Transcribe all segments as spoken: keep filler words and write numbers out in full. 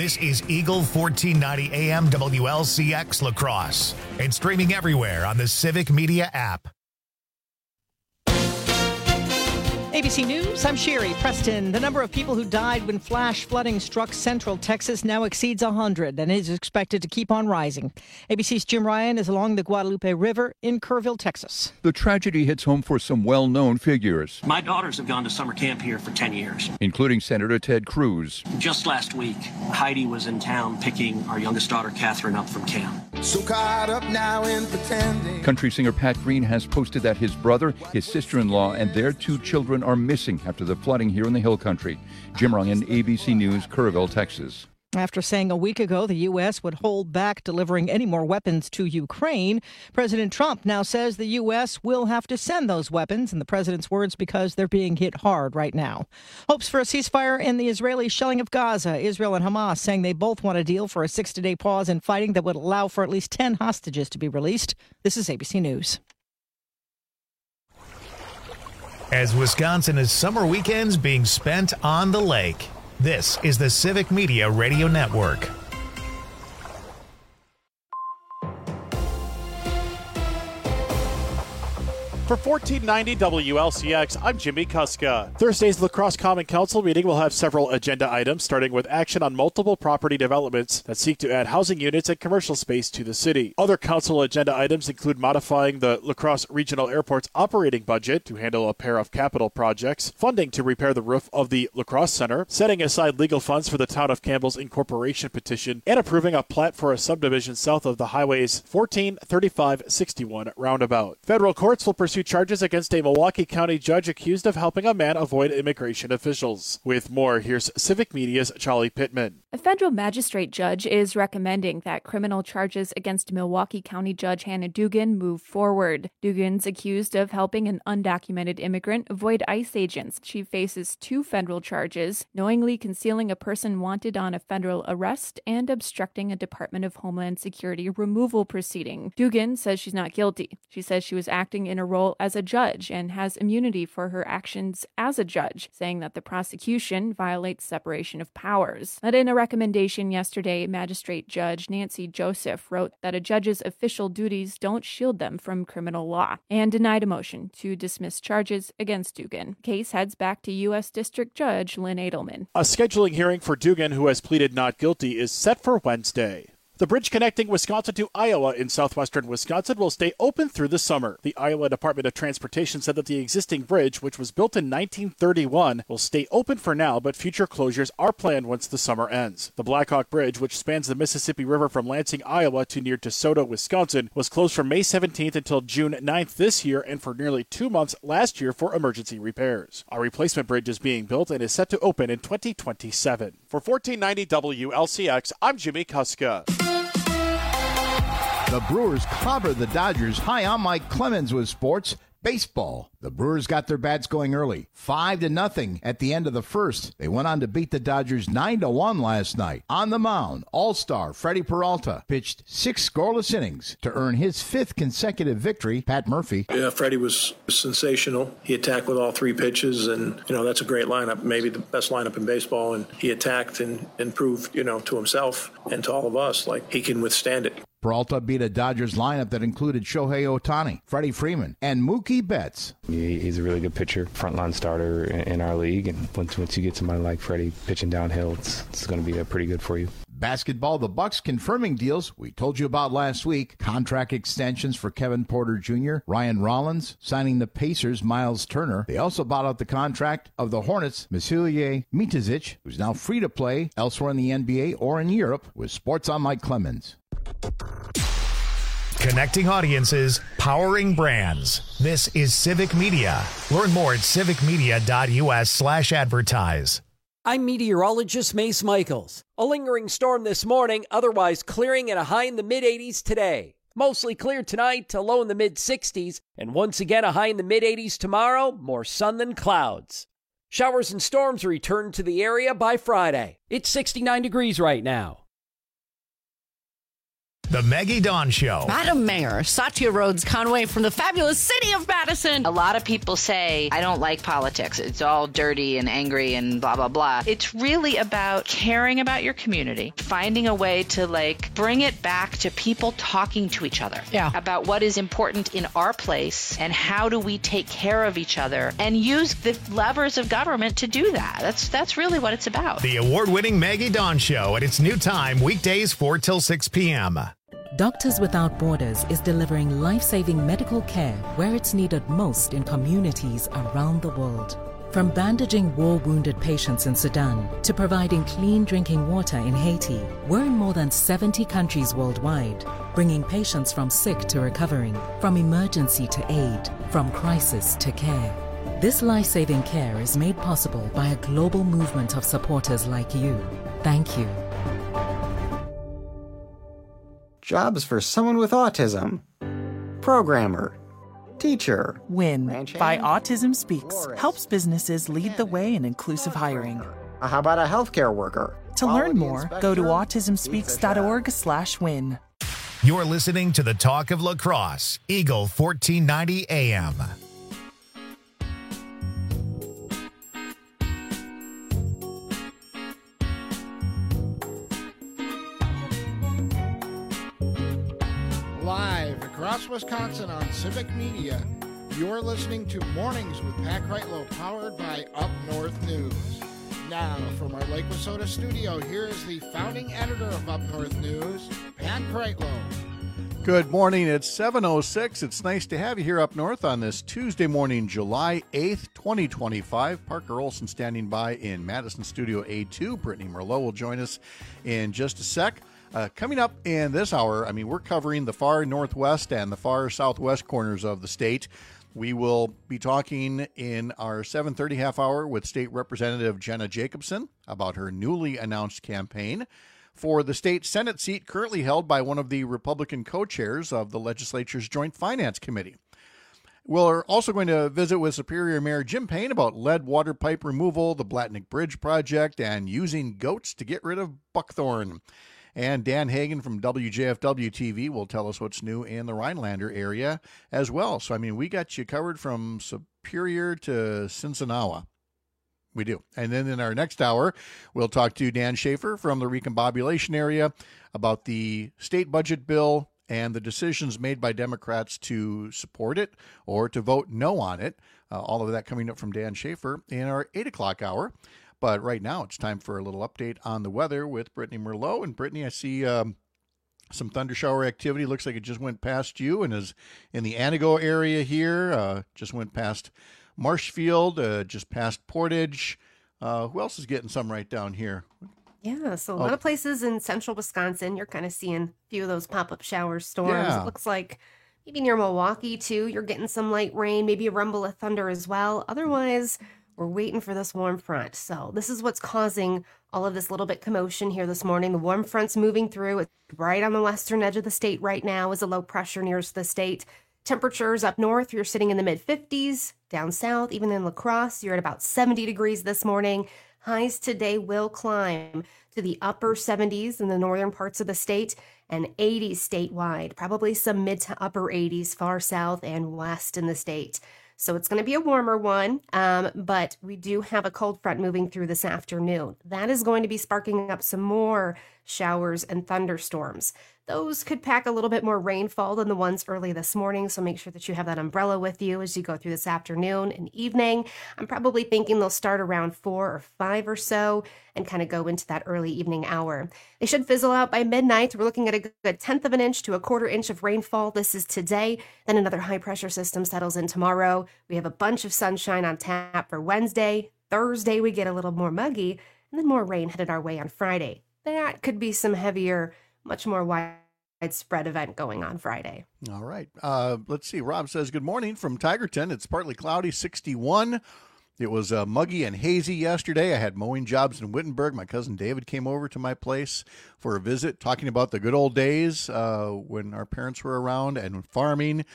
This is Eagle fourteen ninety A M W L C X La Crosse and streaming everywhere on the Civic Media app. A B C News, I'm Sherry Preston. The number of people who died when flash flooding struck central Texas now exceeds one hundred and is expected to keep on rising. A B C's Jim Ryan is along the Guadalupe River in Kerrville, Texas. The tragedy hits home for some well-known figures. My daughters have gone to summer camp here for ten years. Including Senator Ted Cruz. Just last week, Heidi was in town picking our youngest daughter, Catherine, up from camp. So caught up now in pretending. Country singer Pat Green has posted that his brother, his sister-in-law, and their two children are missing after the flooding here in the Hill Country. Jim Ryan, A B C News, Kerrville, Texas. After saying a week ago the U S would hold back delivering any more weapons to Ukraine, President Trump now says the U S will have to send those weapons, in the president's words, because they're being hit hard right now. Hopes for a ceasefire in the Israeli shelling of Gaza. Israel and Hamas saying they both want a deal for a sixty-day pause in fighting that would allow for at least ten hostages to be released. This is A B C News. As Wisconsin is summer weekends being spent on the lake, this is the Civic Media Radio Network. For fourteen ninety W L C X, I'm Jimmy Kuska. Thursday's La Crosse Common Council meeting will have several agenda items, starting with action on multiple property developments that seek to add housing units and commercial space to the city. Other council agenda items include modifying the La Crosse Regional Airport's operating budget to handle a pair of capital projects, funding to repair the roof of the La Crosse Center, setting aside legal funds for the Town of Campbell's incorporation petition, and approving a plat for a subdivision south of the highway's fourteen thirty-five sixty-one roundabout. Federal courts will pursue charges against a Milwaukee County judge accused of helping a man avoid immigration officials. With more, here's Civic Media's Charlie Pittman. A federal magistrate judge is recommending that criminal charges against Milwaukee County Judge Hannah Dugan move forward. Dugan's accused of helping an undocumented immigrant avoid ICE agents. She faces two federal charges: knowingly concealing a person wanted on a federal arrest and obstructing a Department of Homeland Security removal proceeding. Dugan says she's not guilty. She says she was acting in a role as a judge and has immunity for her actions as a judge, saying that the prosecution violates separation of powers. But in a recommendation yesterday, Magistrate Judge Nancy Joseph wrote that a judge's official duties don't shield them from criminal law, and denied a motion to dismiss charges against Dugan. Case heads back to U S District Judge Lynn Edelman. A scheduling hearing for Dugan, who has pleaded not guilty, is set for Wednesday. The bridge connecting Wisconsin to Iowa in southwestern Wisconsin will stay open through the summer. The Iowa Department of Transportation said that the existing bridge, which was built in nineteen thirty-one, will stay open for now, but future closures are planned once the summer ends. The Blackhawk Bridge, which spans the Mississippi River from Lansing, Iowa to near DeSoto, Wisconsin, was closed from May seventeenth until June ninth this year and for nearly two months last year for emergency repairs. A replacement bridge is being built and is set to open in twenty twenty-seven. For fourteen ninety W L C X, I'm Jimmy Kuska. The Brewers clobbered the Dodgers. Hi, I'm Mike Clemens with sports. Baseball. The Brewers got their bats going early, five to nothing at the end of the first. They went on to beat the Dodgers nine to one last night. On the mound, All-Star Freddie Peralta pitched six scoreless innings to earn his fifth consecutive victory. Pat Murphy. Yeah, Freddie was sensational. He attacked with all three pitches, and you know that's a great lineup, maybe the best lineup in baseball. And he attacked and, and proved, you know, to himself and to all of us like he can withstand it. Peralta beat a Dodgers lineup that included Shohei Ohtani, Freddie Freeman, and Mookie Betts. He's a really good pitcher, frontline starter in our league, and once once you get somebody like Freddie pitching downhill, it's, it's going to be uh, pretty good for you. Basketball, the Bucks confirming deals we told you about last week. Contract extensions for Kevin Porter Junior, Ryan Rollins, signing the Pacers' Miles Turner. They also bought out the contract of the Hornets' Vasilije Micic, who's now free to play elsewhere in the N B A or in Europe. With Sports, I'm Mike Clemens. Connecting audiences, powering brands. This is Civic Media. Learn more at civicmedia.us slash advertise. I'm meteorologist Mace Michaels. A lingering storm this morning, otherwise clearing at a high in the mid-eighties today. Mostly clear tonight to low in the mid-sixties, and once again a high in the mid-eighties tomorrow, more sun than clouds. Showers and storms return to the area by Friday. It's sixty-nine degrees right now. The Maggie Dawn Show. Madam Mayor, Satya Rhodes Conway from the fabulous city of Madison. A lot of people say, I don't like politics. It's all dirty and angry and blah, blah, blah. It's really about caring about your community, finding a way to, like, bring it back to people talking to each other yeah. about what is important in our place and how do we take care of each other and use the levers of government to do that. That's, that's really what it's about. The award-winning Maggie Dawn Show at its new time, weekdays four till six p.m. Doctors Without Borders is delivering life-saving medical care where it's needed most in communities around the world. From bandaging war-wounded patients in Sudan to providing clean drinking water in Haiti, we're in more than seventy countries worldwide, bringing patients from sick to recovering, from emergency to aid, from crisis to care. This life-saving care is made possible by a global movement of supporters like you. Thank you. Jobs for someone with autism. Programmer. Teacher. WIN by Autism Speaks helps businesses lead the way in inclusive hiring. How about a healthcare worker? To learn more, go to autism speaks dot org slash win. You're listening to the Talk of La Crosse, Eagle fourteen ninety A M. Live across Wisconsin on Civic Media, you're listening to Mornings with Pat Kreitlow, powered by Up North News. Now, from our Lake Wissota studio, here is the founding editor of Up North News, Pat Kreitlow. Good morning. It's seven oh six. It's nice to have you here up north on this Tuesday morning, July eighth, twenty twenty-five. Parker Olson standing by in Madison Studio A two. Brittany Merlot will join us in just a sec. Uh, coming up in this hour, I mean, we're covering the far northwest and the far southwest corners of the state. We will be talking in our seven thirty half hour with State Representative Jenna Jacobson about her newly announced campaign for the state Senate seat currently held by one of the Republican co-chairs of the legislature's Joint Finance Committee. We're also going to visit with Superior Mayor Jim Payne about lead water pipe removal, the Blatnick Bridge project, and using goats to get rid of buckthorn. And Dan Hagan from W J F W T V will tell us what's new in the Rhinelander area as well. So, I mean, we got you covered from Superior to Sinsinawa. We do. And then in our next hour, we'll talk to Dan Schaefer from the recombobulation area about the state budget bill and the decisions made by Democrats to support it or to vote no on it. Uh, all of that coming up from Dan Schaefer in our eight o'clock hour. But right now, it's time for a little update on the weather with Brittany Merlot. And Brittany, I see um, some thunder shower activity. Looks like it just went past you and is in the Anago area here. Uh, just went past Marshfield, uh, just past Portage. Uh, who else is getting some right down here? Yeah, so a oh. lot of places in central Wisconsin, you're kind of seeing a few of those pop-up showers, storms. Yeah. It looks like maybe near Milwaukee, too, you're getting some light rain, maybe a rumble of thunder as well. Otherwise, we're waiting for this warm front. So this is what's causing all of this little bit commotion here this morning. The warm front's moving through. It's right on the western edge of the state right now as a low pressure nears the state. Temperatures up north, you're sitting in the mid fifties. Down south, even in La Crosse, you're at about seventy degrees this morning. Highs today will climb to the upper seventies in the northern parts of the state and eighties statewide. Probably some mid to upper eighties far south and west in the state. So it's going to be a warmer one, um, but we do have a cold front moving through this afternoon. That is going to be sparking up some more showers and thunderstorms. Those could pack a little bit more rainfall than the ones early this morning, so make sure that you have that umbrella with you as you go through this afternoon and evening. I'm probably thinking they'll start around four or five or so and kind of go into that early evening hour. They should fizzle out by midnight. We're looking at a good tenth of an inch to a quarter inch of rainfall. This is today. Then another high pressure system settles in tomorrow. We have a bunch of sunshine on tap for Wednesday. Thursday, we get a little more muggy, and then more rain headed our way on Friday. That could be some heavier, much more widespread event going on Friday. All right. Uh, let's see. Rob says, good morning from Tigerton. It's partly cloudy, sixty-one. It was uh, muggy and hazy yesterday. I had mowing jobs in Wittenberg. My cousin David came over to my place for a visit, talking about the good old days uh, when our parents were around and farming.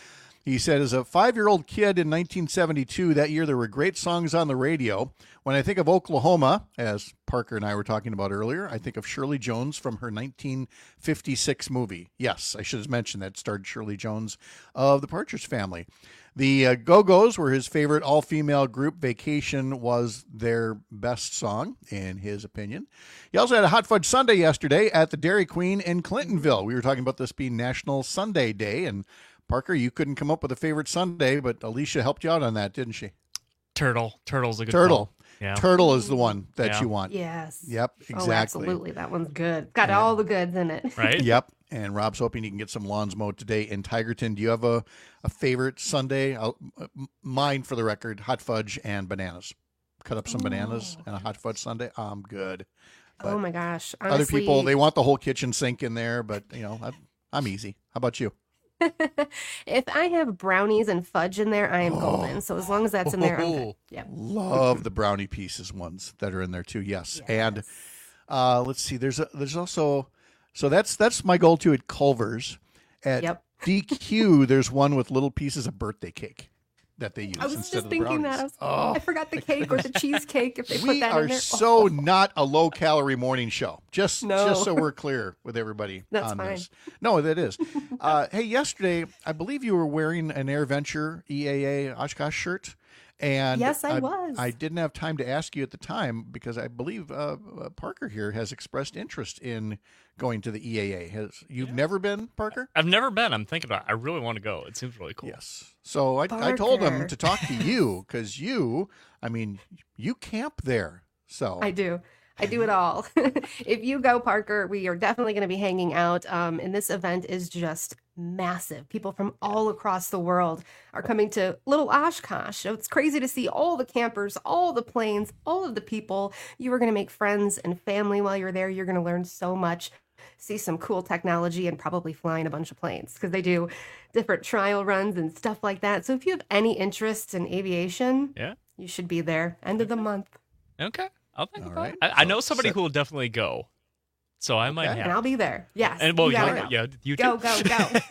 He said, as a five-year-old kid in nineteen seventy-two, that year there were great songs on the radio. When I think of Oklahoma, as Parker and I were talking about earlier, I think of Shirley Jones from her nineteen fifty-six movie. Yes, I should have mentioned that starred Shirley Jones of the Partridge Family. The uh, Go-Go's were his favorite all-female group. Vacation was their best song, in his opinion. He also had a Hot Fudge Sundae yesterday at the Dairy Queen in Clintonville. We were talking about this being National Sundae Day, and Parker, you couldn't come up with a favorite Sunday, but Alicia helped you out on that, didn't she? Turtle. Turtle's a good Turtle. call. Yeah. Turtle is the one that Yeah. you want. Yes. Yep, exactly. Oh, absolutely. That one's good. Got all the goods in it. Right? Yep. And Rob's hoping he can get some lawns mowed today in Tigerton. Do you have a, a favorite Sunday? I'll, uh, mine, for the record, hot fudge and bananas. Cut up some Oh. bananas and a hot fudge sundae. I'm good. But Oh my gosh. other Honestly, people, they want the whole kitchen sink in there, but, you know, I, I'm easy. How about you? if I have brownies and fudge in there, I am golden. So as long as that's in there, I'm good. Yeah. Love the brownie pieces ones that are in there too. Yes, and uh, let's see. There's a, there's also so that's that's my goal too at Culver's. At Yep. D Q, there's one with little pieces of birthday cake that they use I was instead just of the thinking brownies. that. I, was, Oh, I forgot the cake or the cheesecake if they put we that are in there. so not a low calorie morning show. Just No. just so we're clear with everybody That's on fine. this. No, that is. Uh, hey, yesterday I believe you were wearing an AirVenture E A A Oshkosh shirt. And Yes, I was. I didn't have time to ask you at the time because I believe uh, uh, Parker here has expressed interest in going to the E A A. Has you've never been, Parker? I've never been. I'm thinking about it. I really want to go. It seems really cool. Yes. So I, I told him Parker. to talk to you because you, I mean, you camp there. So I do. I do it all. If you go, Parker, we are definitely going to be hanging out. Um, and this event is just massive. People from all across the world are coming to Little Oshkosh. So it's crazy to see all the campers, all the planes, all of the people. You are going to make friends and family while you're there. You're going to learn so much, see some cool technology, and probably fly in a bunch of planes because they do different trial runs and stuff like that. So if you have any interest in aviation, Yeah. you should be there. End of the month. Okay. I'll think All about right. it. I, I So know somebody set- who will definitely go. So I might Okay. have. And I'll be there. Yes. And well, you gotta you- go. yeah, you go, too.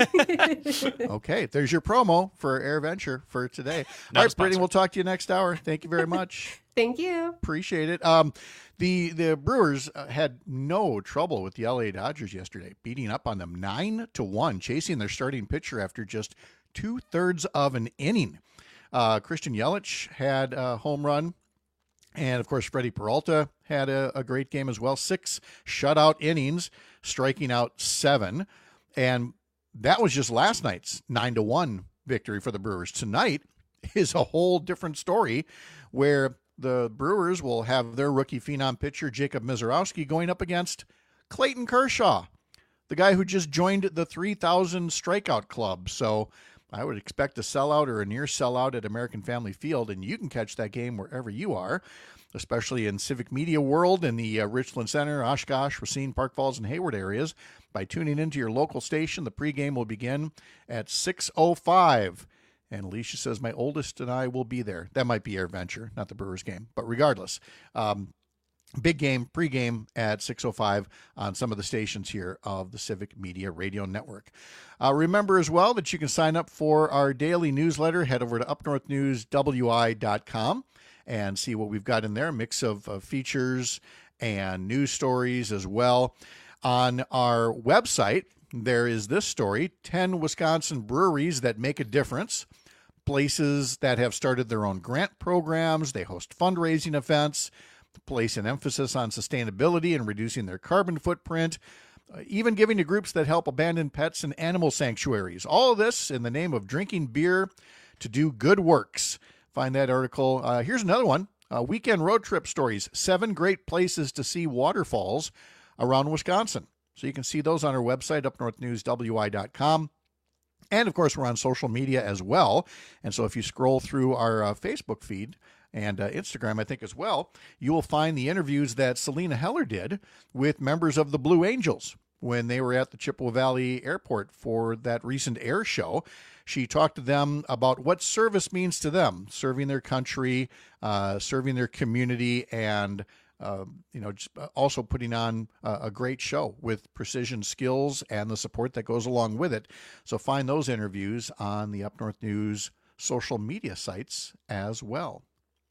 go, go. Okay, there's your promo for AirVenture for today. Not All a right, Brittany, sponsor. we'll talk to you next hour. Thank you very much. Thank you. Appreciate it. Um, the the Brewers uh, had no trouble with the L A Dodgers yesterday, beating up on them nine to one, chasing their starting pitcher after just two thirds of an inning. Uh, Christian Yelich had a home run. And, of course, Freddie Peralta had a, a great game as well. Six shutout innings, striking out seven. And that was just last night's nine to one victory for the Brewers. Tonight is a whole different story where the Brewers will have their rookie phenom pitcher, Jacob Mizorowski, going up against Clayton Kershaw, the guy who just joined the three thousand strikeout club. So I would expect a sellout or a near sellout at American Family Field, and you can catch that game wherever you are, especially in Civic Media World in the uh, Richland Center, Oshkosh, Racine, Park Falls, and Hayward areas. By tuning into your local station, the pregame will begin at six oh five. And Alicia says my oldest and I will be there. That might be AirVenture, not the Brewers game. But regardless, um, big game, pregame at six oh five on some of the stations here of the Civic Media Radio Network. Uh, remember as well that you can sign up for our daily newsletter. Head over to up north news w i dot com and see what we've got in there. A mix of uh, features and news stories as well. On our website, there is this story, ten Wisconsin breweries that make a difference. Places that have started their own grant programs. They host fundraising events, place an emphasis on sustainability and reducing their carbon footprint, uh, even giving to groups that help abandoned pets and animal sanctuaries. All of this in the name of drinking beer to do good works. Find that article. Uh, here's another one. Uh, weekend road trip stories. Seven great places to see waterfalls around Wisconsin. So you can see those on our website, up north news w i dot com. And, of course, we're on social media as well. And so if you scroll through our uh, Facebook feed and uh, Instagram, I think, as well, you will find the interviews that Selena Heller did with members of the Blue Angels when they were at the Chippewa Valley Airport for that recent air show. She talked to them about what service means to them, serving their country, uh, serving their community, and uh, you know, just also putting on a, a great show with precision skills and the support that goes along with it. So find those interviews on the Up North News social media sites as well.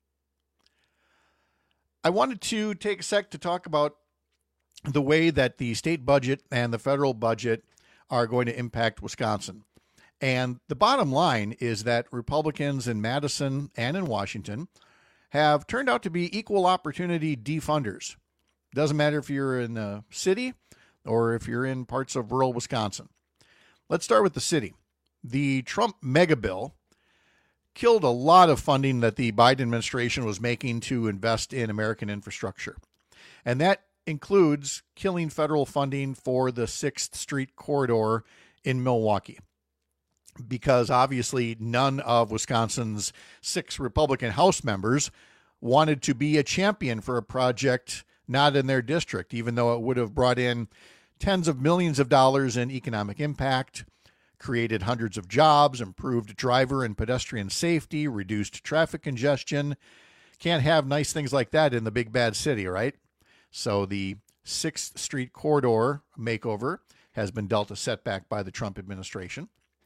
I wanted to take a sec to talk about the way that the state budget and the federal budget are going to impact Wisconsin. And the bottom line is that Republicans in Madison and in Washington have turned out to be equal opportunity defunders. Doesn't matter if you're in the city or if you're in parts of rural Wisconsin. Let's start with the city. The Trump mega bill killed a lot of funding that the Biden administration was making to invest in American infrastructure. And that includes killing federal funding for the sixth Street corridor in Milwaukee, because obviously none of Wisconsin's six Republican House members wanted to be a champion for a project not in their district, even though it would have brought in tens of millions of dollars in economic impact, created hundreds of jobs, improved driver and pedestrian safety, reduced traffic congestion. Can't have nice things like that in the big bad city, right? So the sixth Street corridor makeover has been dealt a setback by the Trump administration.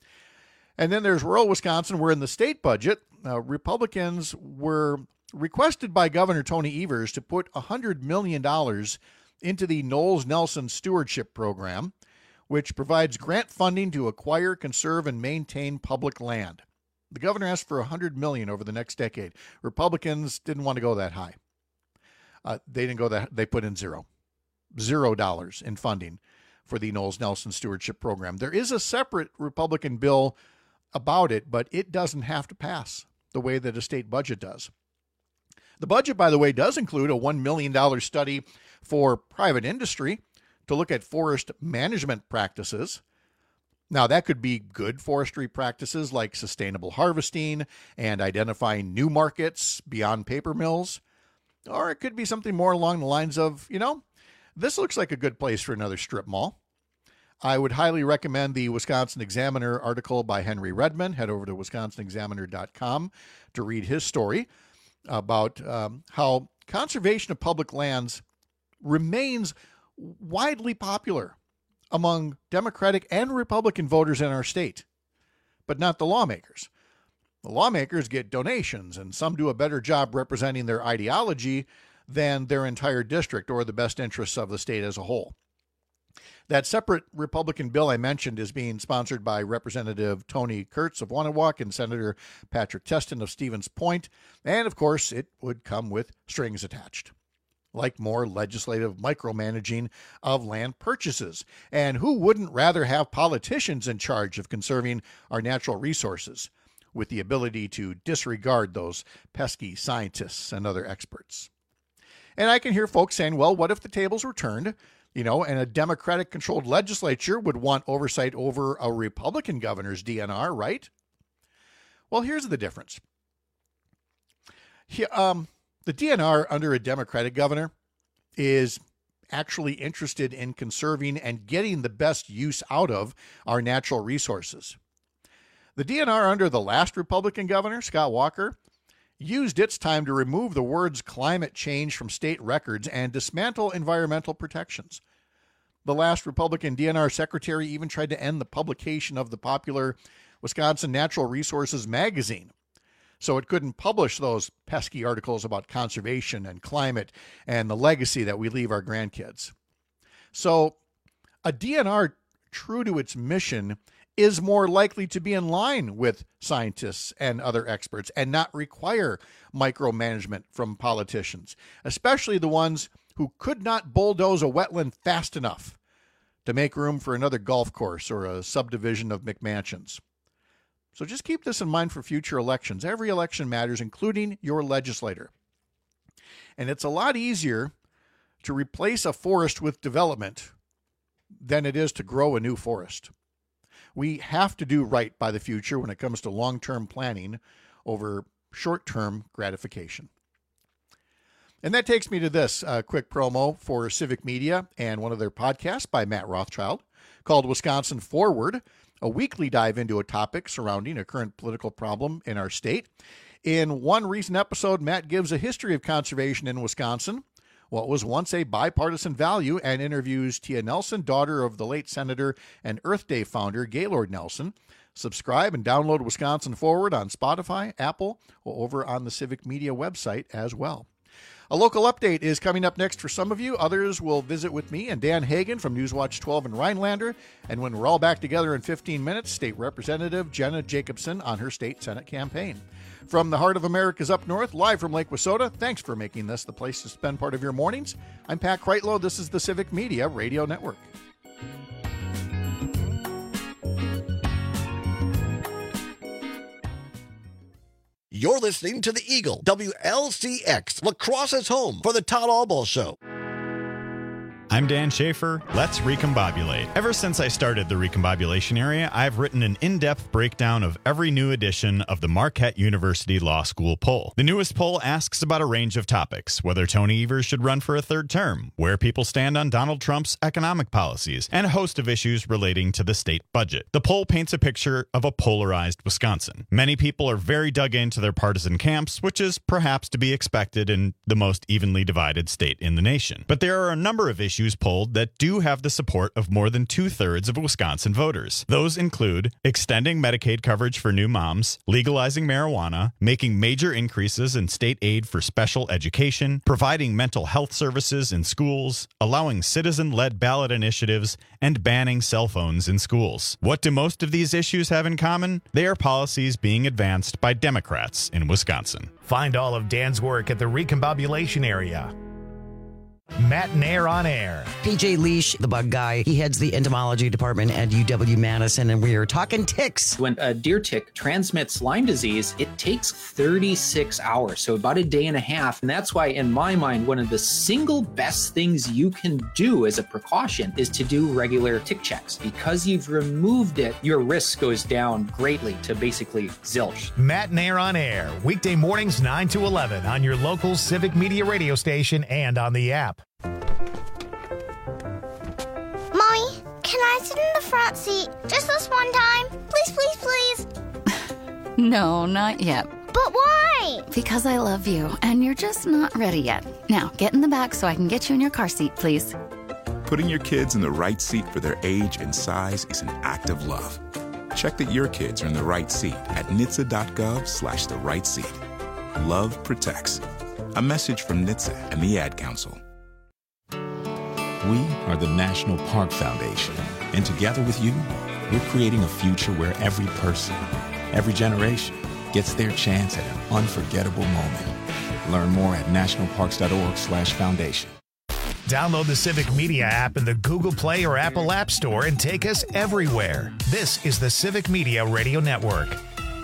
And then there's rural Wisconsin, where in the state budget, uh, Republicans were requested by Governor Tony Evers to put one hundred million dollars into the Knowles Nelson Stewardship Program, which provides grant funding to acquire, conserve, and maintain public land. The governor asked for one hundred million dollars over the next decade. Republicans didn't want to go that high. Uh, they didn't go that. They put in zero. Zero dollars in funding for the Knowles Nelson Stewardship Program. There is a separate Republican bill about it, but it doesn't have to pass the way that a state budget does. The budget, by the way, does include a one million dollars study for private industry to look at forest management practices. Now, that could be good forestry practices like sustainable harvesting and identifying new markets beyond paper mills. Or it could be something more along the lines of, you know, this looks like a good place for another strip mall. I would highly recommend the Wisconsin Examiner article by Henry Redman. Head over to wisconsin examiner dot com to read his story about um, how conservation of public lands remains widely popular among Democratic and Republican voters in our state, but not the lawmakers. The lawmakers get donations, and some do a better job representing their ideology than their entire district or the best interests of the state as a whole. That separate Republican bill I mentioned is being sponsored by Representative Tony Kurtz of Wanawak and Senator Patrick Testin of Stevens Point, and of course it would come with strings attached, like more legislative micromanaging of land purchases. And who wouldn't rather have politicians in charge of conserving our natural resources with the ability to disregard those pesky scientists and other experts? And I can hear folks saying, well, what if the tables were turned, you know, and a Democratic-controlled legislature would want oversight over a Republican governor's D N R, right? Well, here's the difference. He, um, the D N R under a Democratic governor is actually interested in conserving and getting the best use out of our natural resources. The D N R under the last Republican governor, Scott Walker, used its time to remove the words climate change from state records and dismantle environmental protections. The last Republican D N R secretary even tried to end the publication of the popular Wisconsin Natural Resources magazine, so it couldn't publish those pesky articles about conservation and climate and the legacy that we leave our grandkids. So a D N R true to its mission is more likely to be in line with scientists and other experts and not require micromanagement from politicians, especially the ones who could not bulldoze a wetland fast enough to make room for another golf course or a subdivision of McMansions. So just keep this in mind for future elections. Every election matters, including your legislator. And it's a lot easier to replace a forest with development than it is to grow a new forest. We have to do right by the future when it comes to long-term planning over short-term gratification. And that takes me to this uh, quick promo for Civic Media and one of their podcasts by Matt Rothschild called Wisconsin Forward, a weekly dive into a topic surrounding a current political problem in our state. In one recent episode, Matt gives a history of conservation in Wisconsin, what was once a bipartisan value and interviews Tia Nelson, daughter of the late Senator and Earth Day founder Gaylord Nelson. Subscribe and download Wisconsin Forward on Spotify, Apple, or over on the Civic Media website as well. A local update is coming up next for some of you. Others will visit with me and Dan Hagan from Newswatch twelve in Rhinelander. And when we're all back together in fifteen minutes, State Representative Jenna Jacobson on her state Senate campaign. From the heart of America's up north, live from Lake Wissota, thanks for making this the place to spend part of your mornings. I'm Pat Kreitlow. This is the Civic Media Radio Network. You're listening to the Eagle, W L C X, Lacrosse's home for the Todd Albaugh Show. I'm Dan Schaefer. Let's recombobulate. Ever since I started the recombobulation area, I've written an in-depth breakdown of every new edition of the Marquette University Law School poll. The newest poll asks about a range of topics: whether Tony Evers should run for a third term, where people stand on Donald Trump's economic policies, and a host of issues relating to the state budget. The poll paints a picture of a polarized Wisconsin. Many people are very dug into their partisan camps, which is perhaps to be expected in the most evenly divided state in the nation. But there are a number of issues polled that do have the support of more than two-thirds of Wisconsin voters. Those include extending Medicaid coverage for new moms, legalizing marijuana, making major increases in state aid for special education, providing mental health services in schools, allowing citizen-led ballot initiatives, and banning cell phones in schools. What do most of these issues have in common? They are policies being advanced by Democrats in Wisconsin. Find all of Dan's work at the Recombobulation Area. Matt Nair on air. P J Leash, the bug guy, he heads the entomology department at U W-Madison, and we are talking ticks. When a deer tick transmits Lyme disease, it takes thirty-six hours, so about a day and a half. And that's why, in my mind, one of the single best things you can do as a precaution is to do regular tick checks. Because you've removed it, your risk goes down greatly to basically zilch. Matt Nair on air, weekday mornings nine to eleven on your local Civic Media radio station and on the app. Mommy, can I sit in the front seat just this one time? Please, please, please. No, not yet. But why? Because I love you, and you're just not ready yet. Now, get in the back so I can get you in your car seat, please. Putting your kids in the right seat for their age and size is an act of love. Check that your kids are in the right seat at N H T S A dot gov slash the right seat. Love protects. A message from N H T S A and the Ad Council. We are the National Park Foundation, and together with you, we're creating a future where every person, every generation, gets their chance at an unforgettable moment. Learn more at national parks dot org slash foundation. Download the Civic Media app in the Google Play or Apple App Store and take us everywhere. This is the Civic Media Radio Network.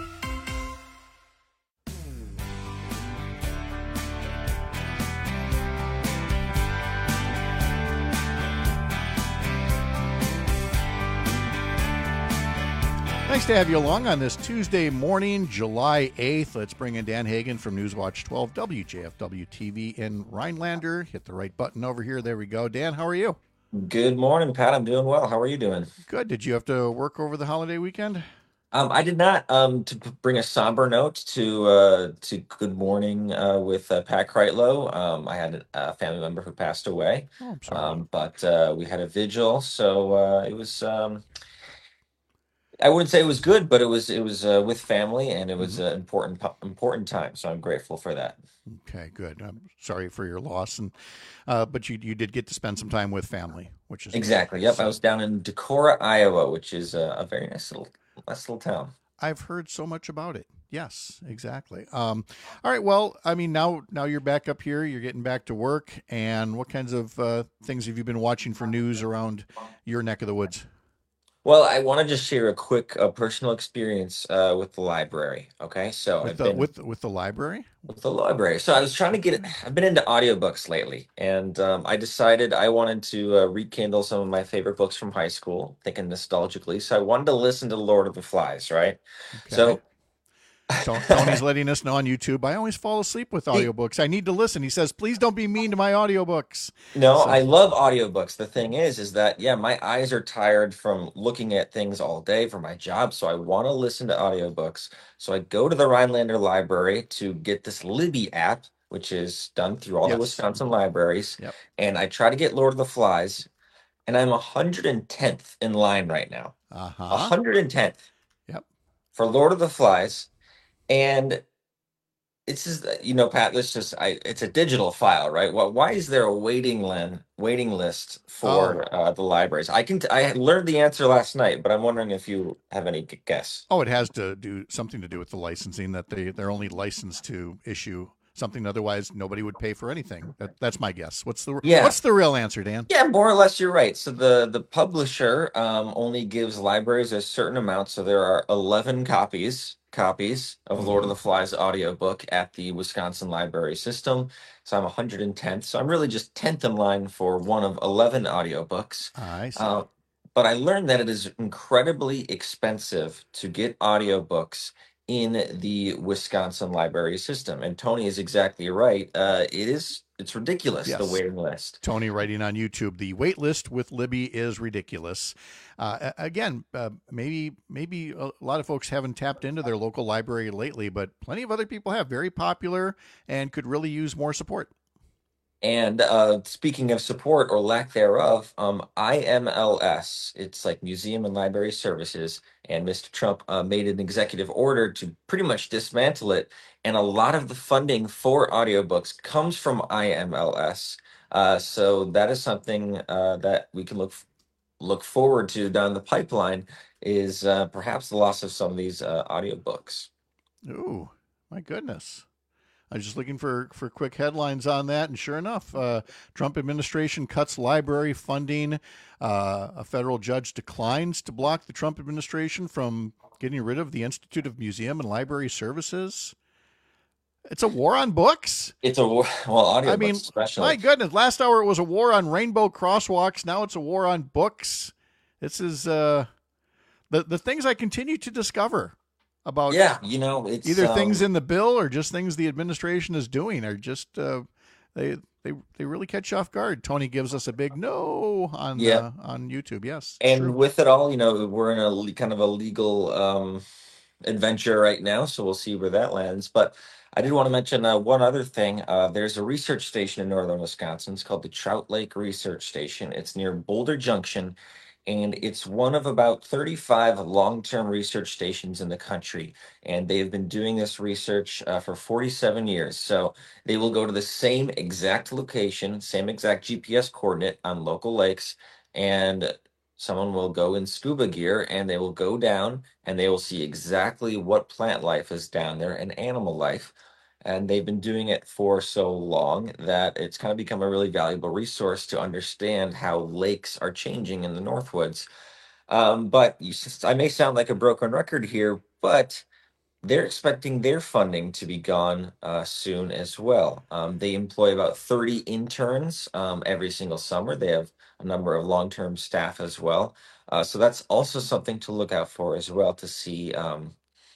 Nice to have you along on this Tuesday morning, July eighth. Let's bring in Dan Hagan from Newswatch twelve, W J F W T V in Rhinelander. Hit the right button over here. There we go. Dan, how are you? Good morning, Pat. I'm doing well. How are you doing? Good. Did you have to work over the holiday weekend? Um, I did not. Um, to p- bring a somber note to uh, to Good Morning uh, with uh, Pat Kreitlow. Um, I had a family member who passed away, oh, I'm sorry. Um, but uh, we had a vigil, so uh, it was. Um, I wouldn't say it was good, but it was it was uh, with family, and it was an important pu- important time. So I'm grateful for that. Okay, good. I'm sorry for your loss, and uh, but you you did get to spend some time with family, which is Exactly. Yep. I was down in Decorah, Iowa, which is a, a very nice little nice little town. I've heard so much about it. Yes, exactly. Um, all right. Well, I mean, now now you're back up here. You're getting back to work, and what kinds of uh, things have you been watching for news around your neck of the woods? Well, I want to just share a quick uh, personal experience uh, with the library. Okay, so With I've the been with with the library? with the library. So I was trying to get. I've been into audiobooks lately, and um, I decided I wanted to uh, rekindle some of my favorite books from high school, thinking nostalgically. So I wanted to listen to Lord of the Flies, right? So So Tony's letting us know on YouTube. I always fall asleep with audiobooks. I need to listen. He says, please don't be mean to my audiobooks. No, So- I love audiobooks. The thing is, is that, yeah, my eyes are tired from looking at things all day for my job. So I want to listen to audiobooks. So I go to the Rhinelander Library to get this Libby app which is done through all Yes. the Wisconsin libraries. Yep. And I try to get Lord of the Flies, and I'm one hundred tenth in line right now. Uh-huh. one hundred tenth. Yep. For Lord of the Flies. And it's just, you know, Pat, let's just, I, it's a digital file, right? Well, why is there a waiting len, waiting list for Oh. uh, the libraries? I can, t- I learned the answer last night, but I'm wondering if you have any g- guess. Oh, it has to do something to do with the licensing, that they, they're only licensed to issue something. Otherwise, nobody would pay for anything. That, that's my guess. What's the Yeah. What's the real answer, Dan? Yeah, more or less, you're right. So the the publisher um, only gives libraries a certain amount. So there are eleven copies copies of Lord of the Flies audiobook at the Wisconsin library system. So I'm one hundred tenth. So I'm really just tenth in line for one of eleven audiobooks. I see. Uh, but I learned that it is incredibly expensive to get audiobooks in the Wisconsin library system. And Tony is exactly right. Uh, it is, it's ridiculous, the Yes. waiting list. Tony writing on YouTube, the wait list with Libby is ridiculous. Uh, a- again, uh, maybe maybe a lot of folks haven't tapped into their local library lately, but plenty of other people have. Very popular and could really use more support. And uh, speaking of support or lack thereof, um, I M L S, it's like Museum and Library Services, and Mister Trump uh, made an executive order to pretty much dismantle it. And a lot of the funding for audiobooks comes from I M L S. Uh, so that is something uh, that we can look look forward to down the pipeline, is uh, perhaps the loss of some of these uh, audiobooks. Ooh, my goodness. I was just looking for, for quick headlines on that, and sure enough, uh, Trump administration cuts library funding. Uh, a federal judge declines to block the Trump administration from getting rid of the Institute of Museum and Library Services. It's a war on books. It's a war, well, audiobooks I mean, especially. my goodness, last hour it was a war on rainbow crosswalks. Now it's a war on books. This is uh, the, the things I continue to discover about Yeah, you know, it's either um, things in the bill or just things the administration is doing are just uh, they they they really catch you off guard. Tony gives us a big no on Yeah. uh, on YouTube. Yes, And with it all, you know, we're in a le- kind of a legal um, adventure right now, so we'll see where that lands. But I did want to mention uh, one other thing. Uh, there's a research station in northern Wisconsin. It's called the Trout Lake Research Station. It's near Boulder Junction, and it's one of about thirty-five long-term research stations in the country. And they have been doing this research uh, for forty-seven years. So they will go to the same exact location, same exact G P S coordinate on local lakes, and someone will go in scuba gear and they will go down and they will see exactly what plant life is down there and animal life. And they've been doing it for so long that it's kind of become a really valuable resource to understand how lakes are changing in the Northwoods. Um, but you, s- I may sound like a broken record here, but they're expecting their funding to be gone uh, soon as well. Um, they employ about thirty interns um, every single summer. They have a number of long-term staff as well. Uh, so that's also something to look out for as well, to see um,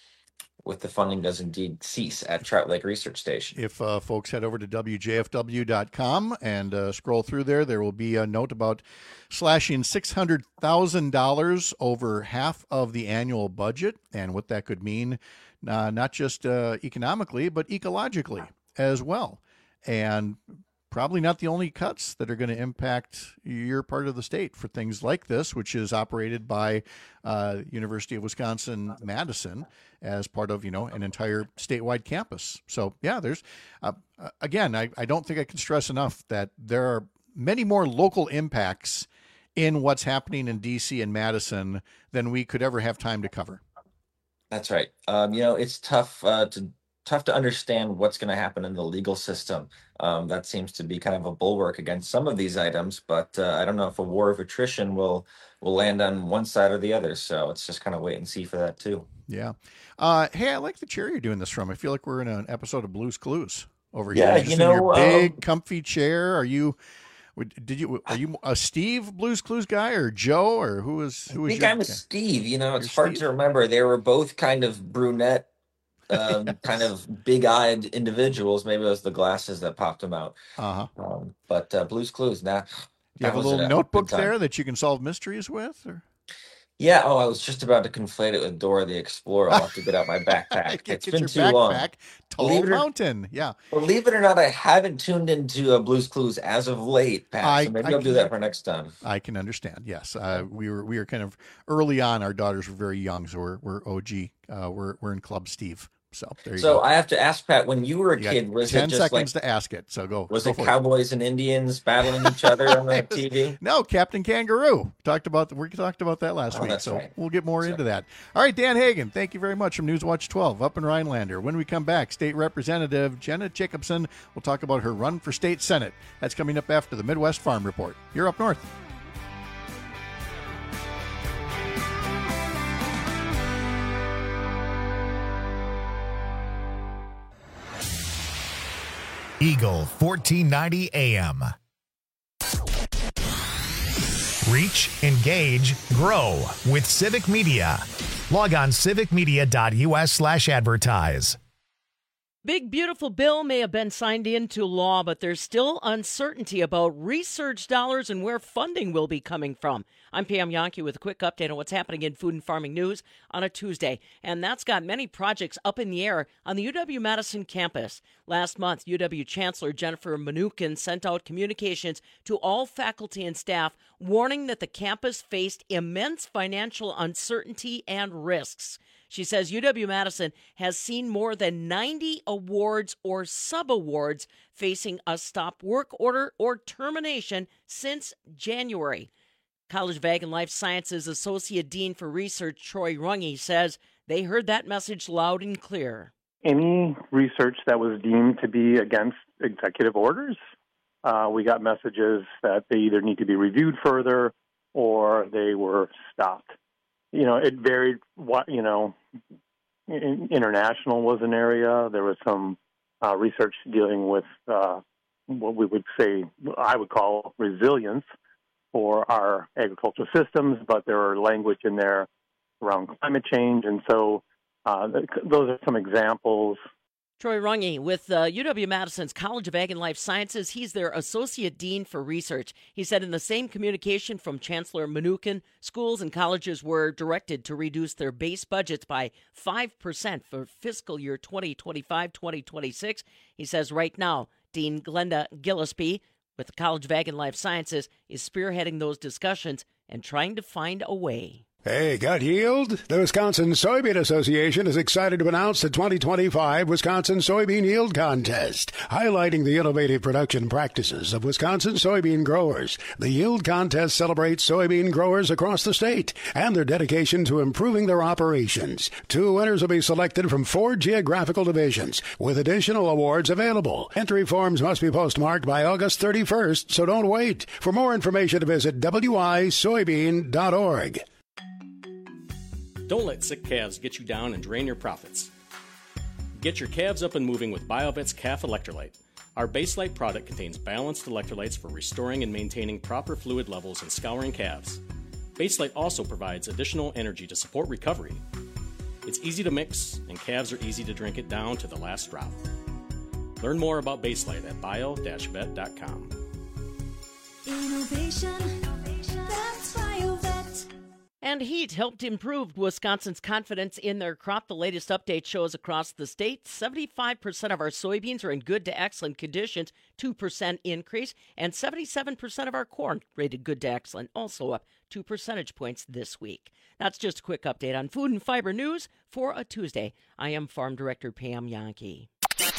if the funding does indeed cease at Trout Lake Research Station. If uh, folks head over to W J F W dot com and uh, scroll through there, there will be a note about slashing six hundred thousand dollars over half of the annual budget and what that could mean, uh, not just uh, economically, but ecologically as well. And probably not the only cuts that are going to impact your part of the state for things like this, which is operated by uh, University of Wisconsin-Madison as part of, you know, an entire statewide campus. So, yeah, there's, uh, uh, again, I, I don't think I can stress enough that there are many more local impacts in what's happening in D C and Madison than we could ever have time to cover. That's right. Um, you know, it's tough uh, to tough to understand what's going to happen in the legal system. Um, that seems to be kind of a bulwark against some of these items, but uh, I don't know if a war of attrition will will land on one side or the other. So it's just kind of wait and see for that too. Yeah. Uh, hey, I like the chair you're doing this from. I feel like we're in an episode of Blue's Clues over here. Yeah, You're just you in your know, big, um, comfy chair. Are you? would- Did you? Are you a Steve Blues Clues guy or Joe or who is who I is think your? I'm a Steve. You know, it's You're hard Steve? to remember. They were both kind of brunette, um, kind of big-eyed individuals. Maybe it was the glasses that popped them out. Uh huh. Um, but uh, Blue's Clues, nah, Do you have that a was little a notebook good time. there that you can solve mysteries with? Or? Yeah, oh, I was just about to conflate it with Dora the Explorer. I'll have to get out my backpack. Get, It's get been your too backpack. long. Tall Believe it or- Mountain. Yeah. Believe it or not, I haven't tuned into uh, Blue's Clues as of late, Pat. I- so maybe I I'll do can- that for next time. I can understand. Yes, uh, we were we were kind of early on. Our daughters were very young, so we're we're O G. Uh, we're we're in Club Steve. So there you So go. I have to ask Pat, when you were a You got kid, was ten it just seconds like to ask it. So go. was go it for cowboys and Indians battling each other on the T V? No, Captain Kangaroo. Talked about we talked about that last Oh, week, that's so right. we'll get more into that. All right, Dan Hagan, thank you very much from Newswatch twelve up in Rhinelander. When we come back, State Representative Jenna Jacobson will talk about her run for state senate. That's coming up after the Midwest Farm Report. You're up north. Eagle fourteen ninety A M. Reach, engage, grow with Civic Media. Log on civicmedia.us slash advertise. Big Beautiful Bill may have been signed into law, but there's still uncertainty about research dollars and where funding will be coming from. I'm Pam Yankee with a quick update on what's happening in food and farming news on a Tuesday. And that's got many projects up in the air on the U W-Madison campus. Last month, U W Chancellor Jennifer Mnuchin sent out communications to all faculty and staff warning that the campus faced immense financial uncertainty and risks. She says U W-Madison has seen more than ninety awards or sub-awards facing a stop work order or termination since January. College of Ag and Life Sciences Associate Dean for Research Troy Runge says they heard that message loud and clear. Any research that was deemed to be against executive orders, uh, we got messages that they either need to be reviewed further or they were stopped. You know, it varied. What you know, in, international was an area. There was some uh, research dealing with uh, what we would say, I would call resilience for our agricultural systems, but there are language in there around climate change, and so uh, th- those are some examples. Troy Runge with uh, U W-Madison's College of Ag and Life Sciences. He's their Associate Dean for Research. He said in the same communication from Chancellor Mnuchin, schools and colleges were directed to reduce their base budgets by five percent for fiscal year twenty twenty-five twenty twenty-six. He says right now, Dean Glenda Gillespie with the College of Ag and Life Sciences is spearheading those discussions and trying to find a way. Hey, got yield? The Wisconsin Soybean Association is excited to announce the twenty twenty-five Wisconsin Soybean Yield Contest, highlighting the innovative production practices of Wisconsin soybean growers. The Yield Contest celebrates soybean growers across the state and their dedication to improving their operations. Two winners will be selected from four geographical divisions, with additional awards available. Entry forms must be postmarked by August thirty-first, so don't wait. For more information, visit w i soybean dot org. Don't let sick calves get you down and drain your profits. Get your calves up and moving with BioVet's Calf Electrolyte. Our Baselite product contains balanced electrolytes for restoring and maintaining proper fluid levels and scouring calves. Baselite also provides additional energy to support recovery. It's easy to mix, and calves are easy to drink it down to the last drop. Learn more about Baselite at bio dash vet dot com. Innovation, that's BioVet. And heat helped improve Wisconsin's confidence in their crop. The latest update shows across the state, seventy-five percent of our soybeans are in good to excellent conditions, two percent increase, and seventy-seven percent of our corn rated good to excellent, also up two percentage points this week. That's just a quick update on food and fiber news for a Tuesday. I am Farm Director Pam Yankee.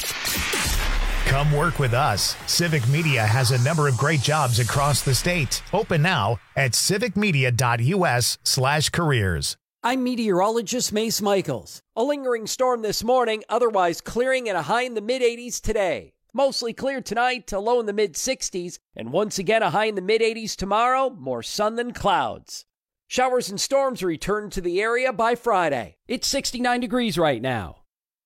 Come work with us. Civic Media has a number of great jobs across the state. Open now at civicmedia.us slash careers. I'm meteorologist Mace Michaels. A lingering storm this morning, otherwise clearing at a high in the mid eighties today. Mostly clear tonight to low in the mid sixties, and once again a high in the mid eighties tomorrow, more sun than clouds. Showers and storms return to the area by Friday. It's sixty-nine degrees right now.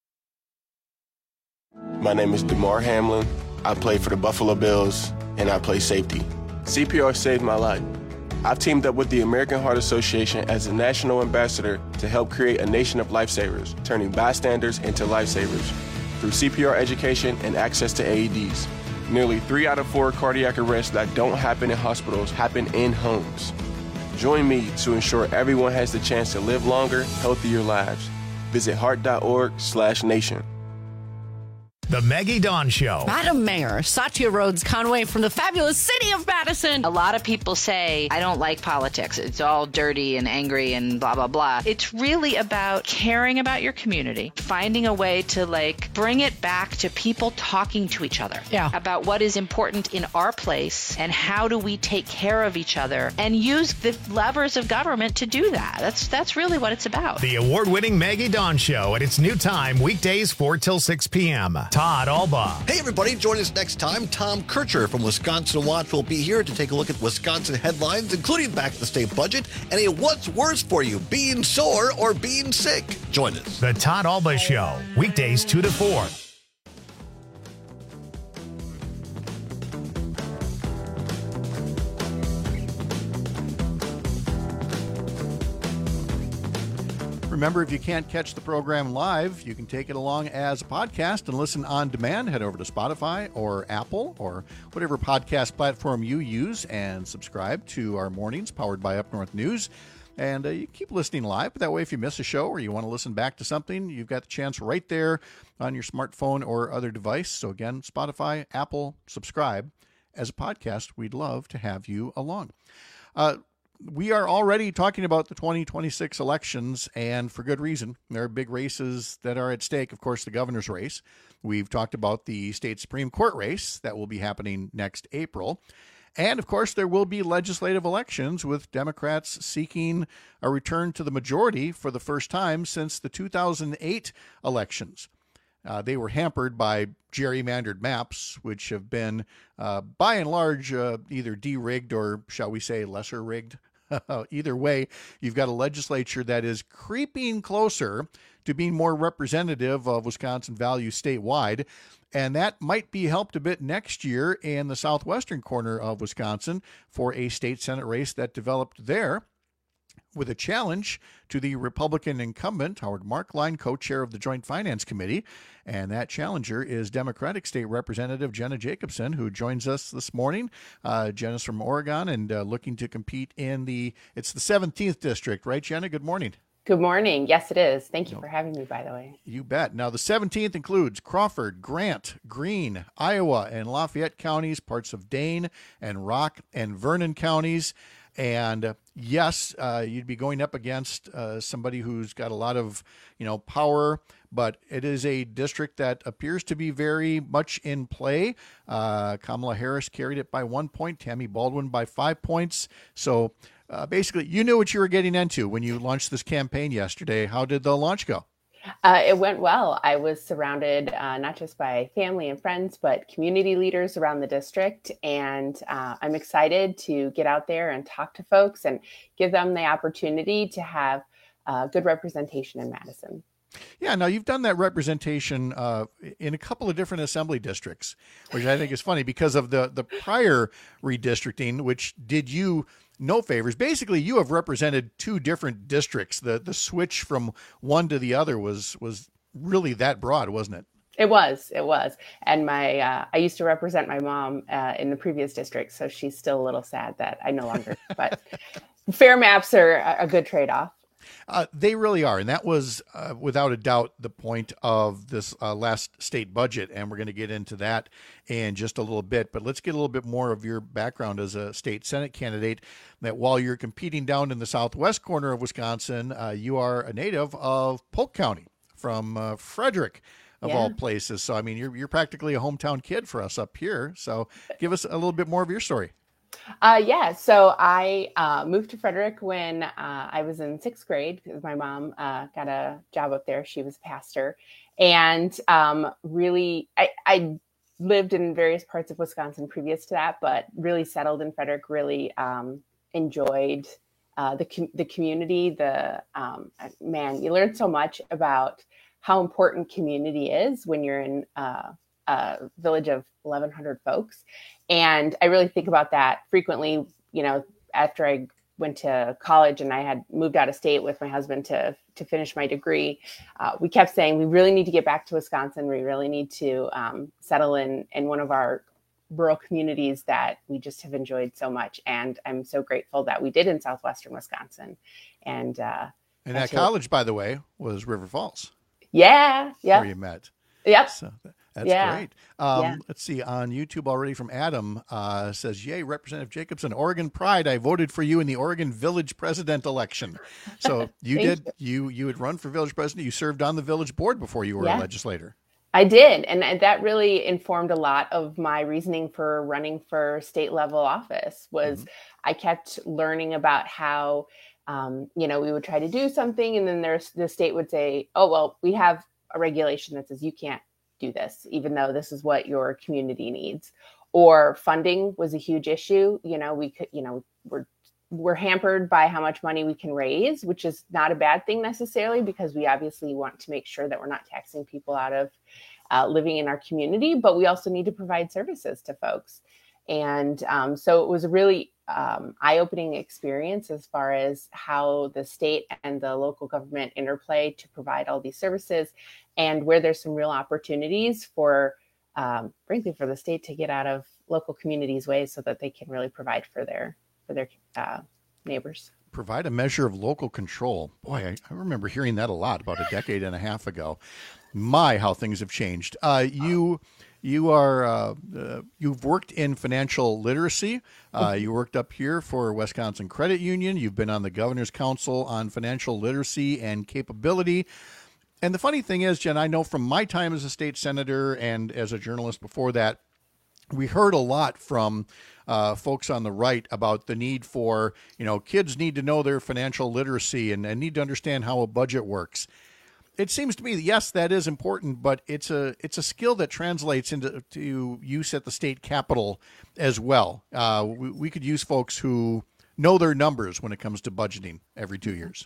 My name is DeMar Hamlin. I play for the Buffalo Bills, and I play safety. C P R saved my life. I've teamed up with the American Heart Association as a national ambassador to help create a nation of lifesavers, turning bystanders into lifesavers through C P R education and access to A E Ds. Nearly three out of four cardiac arrests that don't happen in hospitals happen in homes. Join me to ensure everyone has the chance to live longer, healthier lives. Visit heart.org slash nation. The Maggie Dawn Show. Madam Mayor, Satya Rhodes Conway from the fabulous city of Madison. A lot of people say, I don't like politics. It's all dirty and angry and blah, blah, blah. It's really about caring about your community, finding a way to like bring it back to people talking to each other yeah. about what is important in our place and how do we take care of each other and use the levers of government to do that. That's, that's really what it's about. The award-winning Maggie Dawn Show at its new time, weekdays four till six p.m. Todd Alba. Hey, everybody. Join us next time. Tom Kircher from Wisconsin Watch will be here to take a look at Wisconsin headlines, including back to the state budget and a what's worse for you, being sore or being sick. Join us. The Todd Alba Show, weekdays two to four. Remember, if you can't catch the program live, you can take it along as a podcast and listen on demand. Head over to Spotify or Apple or whatever podcast platform you use and subscribe to our mornings powered by Up North News. And uh, you keep listening live, but that way if you miss a show or you want to listen back to something, you've got the chance right there on your smartphone or other device. So again, Spotify, Apple, subscribe as a podcast. We'd love to have you along. Uh, We are already talking about the twenty twenty-six elections, and for good reason. There are big races that are at stake. Of course, the governor's race. We've talked about the state Supreme Court race that will be happening next April. And, of course, there will be legislative elections with Democrats seeking a return to the majority for the first time since the two thousand eight elections. Uh, they were hampered by gerrymandered maps, which have been, uh, by and large, uh, either de-rigged or, shall we say, lesser rigged. Either way, you've got a legislature that is creeping closer to being more representative of Wisconsin values statewide. And that might be helped a bit next year in the southwestern corner of Wisconsin for a state Senate race that developed there, with a challenge to the Republican incumbent, Howard Markline, co-chair of the Joint Finance Committee. And that challenger is Democratic State Representative Jenna Jacobson, who joins us this morning. Uh, Jenna's from Oregon and uh, looking to compete in the, it's the seventeenth district, right, Jenna? Good morning. Good morning. Yes, it is. Thank you for having me, by the way. You bet. Now, the seventeenth includes Crawford, Grant, Greene, Iowa, and Lafayette counties, parts of Dane and Rock and Vernon counties. And uh, yes, uh, you'd be going up against uh, somebody who's got a lot of, you know, power, but it is a district that appears to be very much in play. Uh, Kamala Harris carried it by one point, Tammy Baldwin by five points. So uh, basically, you knew what you were getting into when you launched this campaign yesterday. How did the launch go? Uh, it went well. I was surrounded uh, not just by family and friends, but community leaders around the district. And uh, I'm excited to get out there and talk to folks and give them the opportunity to have uh, good representation in Madison. Yeah, now you've done that representation uh, in a couple of different assembly districts, which I think is funny because of the, the prior redistricting, which did you no favors. Basically, you have represented two different districts. The the switch from one to the other was was really that broad, wasn't it? It was, it was. And my uh, I used to represent my mom uh, in the previous district, so she's still a little sad that I no longer. But fair maps are a good trade-off. Uh, they really are. And that was, uh, without a doubt, the point of this uh, last state budget. And we're going to get into that in just a little bit. But let's get a little bit more of your background as a state Senate candidate, that while you're competing down in the southwest corner of Wisconsin, uh, you are a native of Polk County from uh, Frederick, of yeah. all places. So, I mean, you're, you're practically a hometown kid for us up here. So give us a little bit more of your story. Uh, yeah, so I uh, moved to Frederick when uh, I was in sixth grade because my mom uh, got a job up there. She was a pastor. And um, really, I, I lived in various parts of Wisconsin previous to that, but really settled in Frederick, really um, enjoyed uh, the, com- the community. The um, man, you learn so much about how important community is when you're in uh, a village of eleven hundred folks. And I really think about that frequently, you know, after I went to college and I had moved out of state with my husband to, to finish my degree. Uh, we kept saying, we really need to get back to Wisconsin. We really need to um, settle in, in one of our rural communities that we just have enjoyed so much. And I'm so grateful that we did in southwestern Wisconsin. And uh, and that college, by the way, was River Falls. Yeah, yeah. Where you met. Yep. So that's yeah. great. Um, yeah. Let's see, on YouTube already from Adam uh, says, yay, Representative Jacobson, Oregon Pride. I voted for you in the Oregon Village President election. So you did, you. you you had run for Village President. You served on the Village Board before you were yeah. a legislator. I did. And that really informed a lot of my reasoning for running for state level office was mm-hmm. I kept learning about how, um, you know, we would try to do something and then there's the state would say, oh, well, we have a regulation that says you can't do this, even though this is what your community needs. Or funding was a huge issue. You know, we could, you know, we're we're hampered by how much money we can raise, which is not a bad thing necessarily, because we obviously want to make sure that we're not taxing people out of uh, living in our community, but we also need to provide services to folks. And um, so it was a really um, eye-opening experience as far as how the state and the local government interplay to provide all these services, and where there's some real opportunities for, um, frankly, for the state to get out of local communities' ways so that they can really provide for their for their uh, neighbors. Provide a measure of local control. Boy, I, I remember hearing that a lot about a decade and a half ago. My, how things have changed. Uh, you you are uh, uh, you've worked in financial literacy. Uh, you worked up here for Wisconsin Credit Union. You've been on the Governor's Council on Financial Literacy and Capability. And the funny thing is, Jen, I know from my time as a state senator and as a journalist before that, we heard a lot from uh, folks on the right about the need for, you know, kids need to know their financial literacy and, and need to understand how a budget works. It seems to me that, yes, that is important, but it's a it's a skill that translates into to use at the state capitol as well. Uh, we, we could use folks who know their numbers when it comes to budgeting every two years.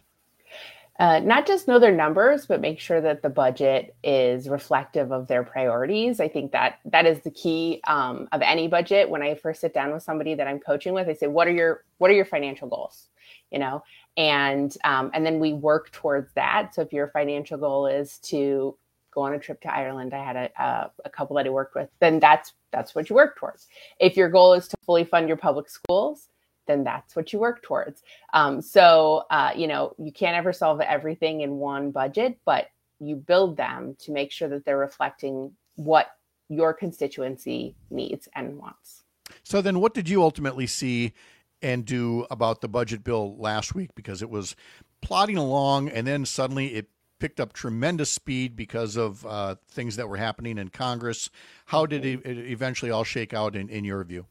Uh, not just know their numbers, but make sure that the budget is reflective of their priorities. I think that that is the key um, of any budget. When I first sit down with somebody that I'm coaching with, I say, "What are your what are your financial goals?" You know, and um, and then we work towards that. So if your financial goal is to go on a trip to Ireland, I had a, a, a couple that I worked with, then that's that's what you work towards. If your goal is to fully fund your public schools, then that's what you work towards. Um, so, uh, you know, you can't ever solve everything in one budget, but you build them to make sure that they're reflecting what your constituency needs and wants. So then what did you ultimately see and do about the budget bill last week? Because it was plodding along and then suddenly it picked up tremendous speed because of uh, things that were happening in Congress. How did it eventually all shake out in, in your view?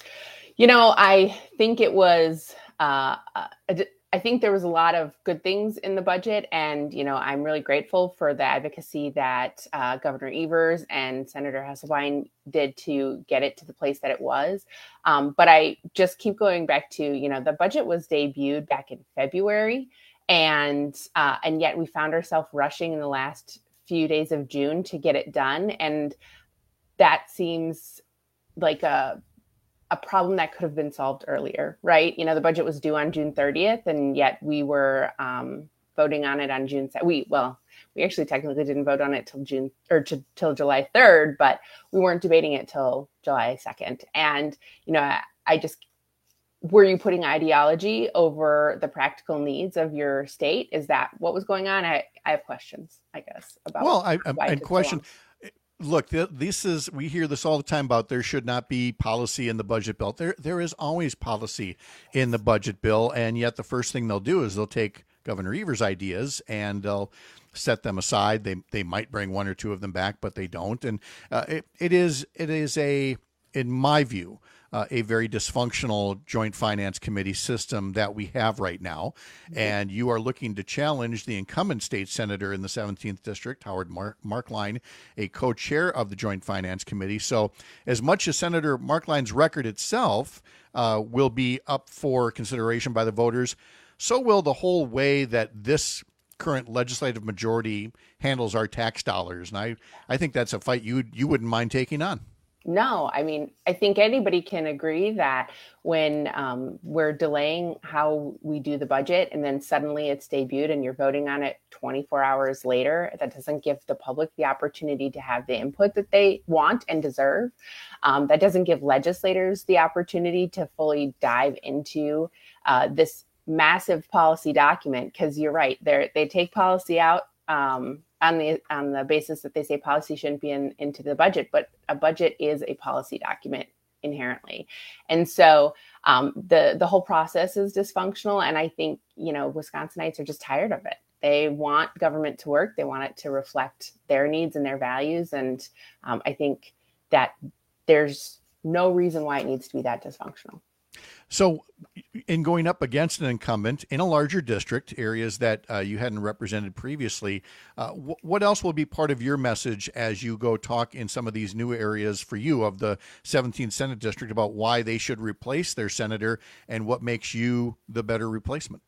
You know, I think it was, uh, I think there was a lot of good things in the budget. And, you know, I'm really grateful for the advocacy that uh, Governor Evers and Senator Hasselbein did to get it to the place that it was. Um, but I just keep going back to, you know, the budget was debuted back in February. And, uh, and yet we found ourselves rushing in the last few days of June to get it done. And that seems like a a problem that could have been solved earlier, right? You know, the budget was due on June thirtieth, and yet we were um, voting on it on June. We well, we actually technically didn't vote on it till June or to, till July third, but we weren't debating it till July second. And you know, I, I just were you putting ideology over the practical needs of your state? Is that what was going on? I I have questions, I guess, about well, I, why and question. So Look, this is, we hear this all the time about there should not be policy in the budget bill. There, there is always policy in the budget bill. And yet the first thing they'll do is they'll take Governor Evers' ideas and they'll set them aside. They, they might bring one or two of them back, but they don't. And uh, it, it is, it is a, in my view, Uh, a very dysfunctional Joint Finance Committee system that we have right now. And you are looking to challenge the incumbent state senator in the seventeenth District, Howard Mark- Markline, a co-chair of the Joint Finance Committee. So as much as Senator Markline's record itself uh, will be up for consideration by the voters, so will the whole way that this current legislative majority handles our tax dollars. And I, I think that's a fight you you wouldn't mind taking on. No, I mean, I think anybody can agree that when um, we're delaying how we do the budget and then suddenly it's debuted and you're voting on it twenty-four hours later, that doesn't give the public the opportunity to have the input that they want and deserve. Um, that doesn't give legislators the opportunity to fully dive into uh, this massive policy document, because you're right, they they take policy out um, on the on the basis that they say policy shouldn't be in, into the budget, but a budget is a policy document inherently. And so um, the the whole process is dysfunctional. And I think, you know, Wisconsinites are just tired of it. They want government to work. They want it to reflect their needs and their values. And um, I think that there's no reason why it needs to be that dysfunctional. So in going up against an incumbent in a larger district, areas that uh, you hadn't represented previously, uh, w- what else will be part of your message as you go talk in some of these new areas for you of the seventeenth Senate District about why they should replace their senator and what makes you the better replacement?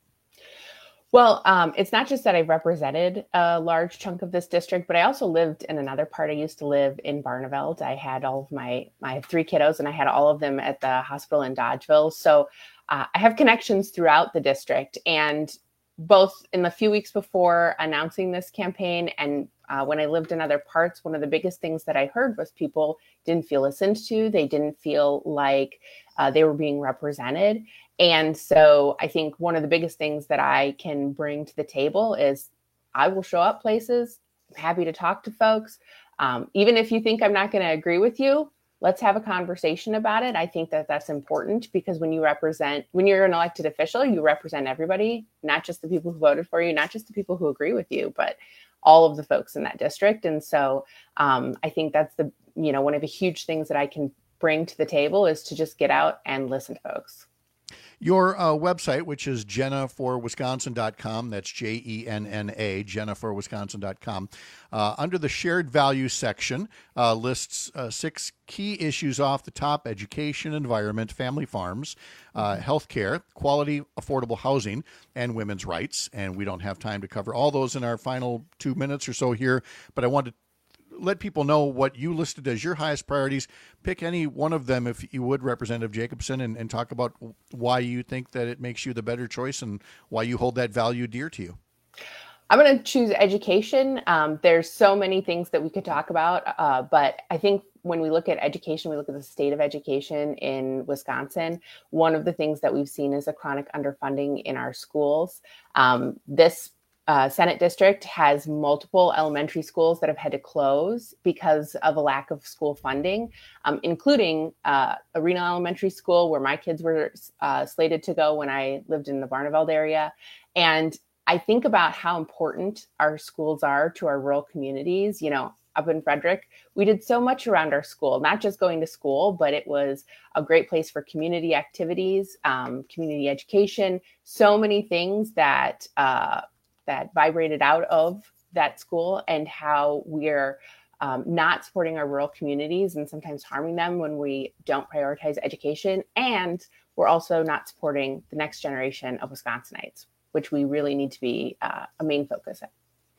Well, um, it's not just that I've represented a large chunk of this district, but I also lived in another part. I used to live in Barneveld. I had all of my, I have three kiddos and I had all of them at the hospital in Dodgeville. So uh, I have connections throughout the district, and both in the few weeks before announcing this campaign and uh, when I lived in other parts, one of the biggest things that I heard was people didn't feel listened to. They didn't feel like uh, they were being represented. And so I think one of the biggest things that I can bring to the table is I will show up places. I'm happy to talk to folks. Um, even if you think I'm not going to agree with you, let's have a conversation about it. I think that that's important, because when you represent, when you're an elected official, you represent everybody, not just the people who voted for you, not just the people who agree with you, but all of the folks in that district. And so um, I think that's the, you know, one of the huge things that I can bring to the table is to just get out and listen to folks. Your uh, website, which is jenna for wisconsin dot com, that's J E N N A, jenna for wisconsin dot com, uh, under the shared values section, uh, lists uh, six key issues off the top: education, environment, family farms, uh, healthcare, quality, affordable housing, and women's rights. And we don't have time to cover all those in our final two minutes or so here, but I wanted to let people know what you listed as your highest priorities. Pick any one of them, if you would, Representative Jacobson, and, and talk about why you think that it makes you the better choice and why you hold that value dear to you. I'm going to choose education. Um, there's so many things that we could talk about, uh, but I think when we look at education, we look at the state of education in Wisconsin. One of the things that we've seen is a chronic underfunding in our schools. Um, this Uh, Senate district has multiple elementary schools that have had to close because of a lack of school funding, um, including uh, Arena Elementary School, where my kids were uh, slated to go when I lived in the Barneveld area. And I think about how important our schools are to our rural communities. You know, up in Frederick, we did so much around our school, not just going to school, but it was a great place for community activities, um, community education, so many things that uh, that vibrated out of that school, and how we're um, not supporting our rural communities and sometimes harming them when we don't prioritize education. And we're also not supporting the next generation of Wisconsinites, which we really need to be uh, a main focus at.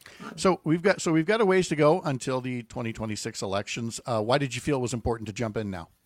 So we've got so we've got a ways to go until the twenty twenty-six elections. Uh, why did you feel it was important to jump in now?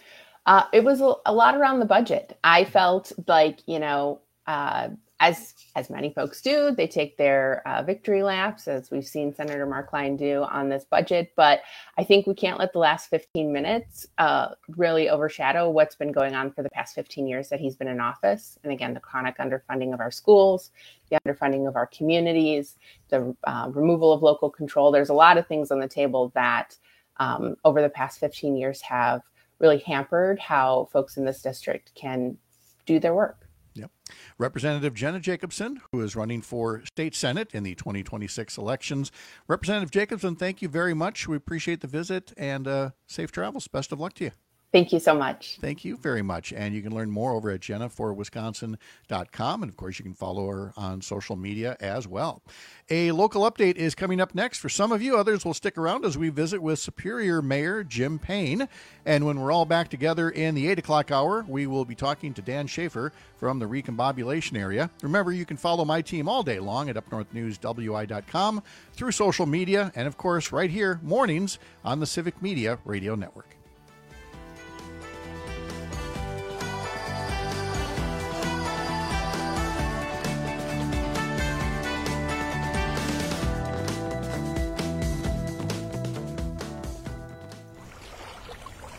Uh, it was a, a lot around the budget. I felt like, you know, uh, As as many folks do, they take their uh, victory laps, as we've seen Senator Mark Klein do on this budget. But I think we can't let the last fifteen minutes uh, really overshadow what's been going on for the past fifteen years that he's been in office. And again, the chronic underfunding of our schools, the underfunding of our communities, the uh, removal of local control. There's a lot of things on the table that um, over the past fifteen years have really hampered how folks in this district can do their work. Yep. Representative Jenna Jacobson, who is running for state Senate in the twenty twenty-six elections. Representative Jacobson, thank you very much. We appreciate the visit, and uh, safe travels. Best of luck to you. Thank you so much. Thank you very much. And you can learn more over at jenna for wisconsin dot com. And of course, you can follow her on social media as well. A local update is coming up next. For some of you, others will stick around as we visit with Superior Mayor Jim Payne. And when we're all back together in the eight o'clock hour, we will be talking to Dan Schaefer from the Recombobulation area. Remember, you can follow my team all day long at up north news w i dot com, through social media, and of course, right here, mornings on the Civic Media Radio Network.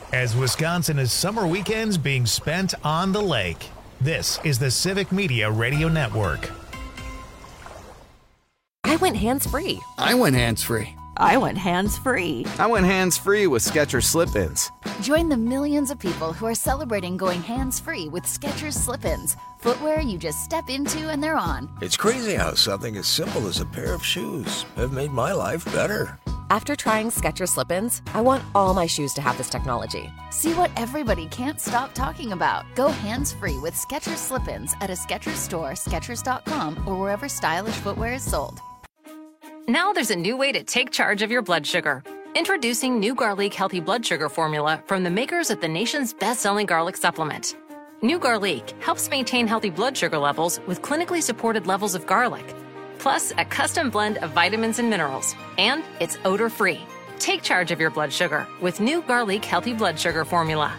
as Wisconsin is summer weekends being spent on the lake. This is the Civic Media Radio Network. I went hands-free. I went hands-free. I went hands-free. I went hands-free with Skechers Slip-ins. Join the millions of people who are celebrating going hands-free with Skechers Slip-ins. Footwear you just step into and they're on. It's crazy how something as simple as a pair of shoes have made my life better. After trying Skechers Slip-ins, I want all my shoes to have this technology. See what everybody can't stop talking about. Go hands-free with Skechers Slip-ins at a Skechers store, Skechers dot com, or wherever stylish footwear is sold. Now there's a new way to take charge of your blood sugar. Introducing new Garlic Healthy Blood Sugar Formula from the makers of the nation's best-selling garlic supplement. New Garlic helps maintain healthy blood sugar levels with clinically supported levels of garlic, plus a custom blend of vitamins and minerals, and it's odor-free. Take charge of your blood sugar with new Garlic Healthy Blood Sugar Formula.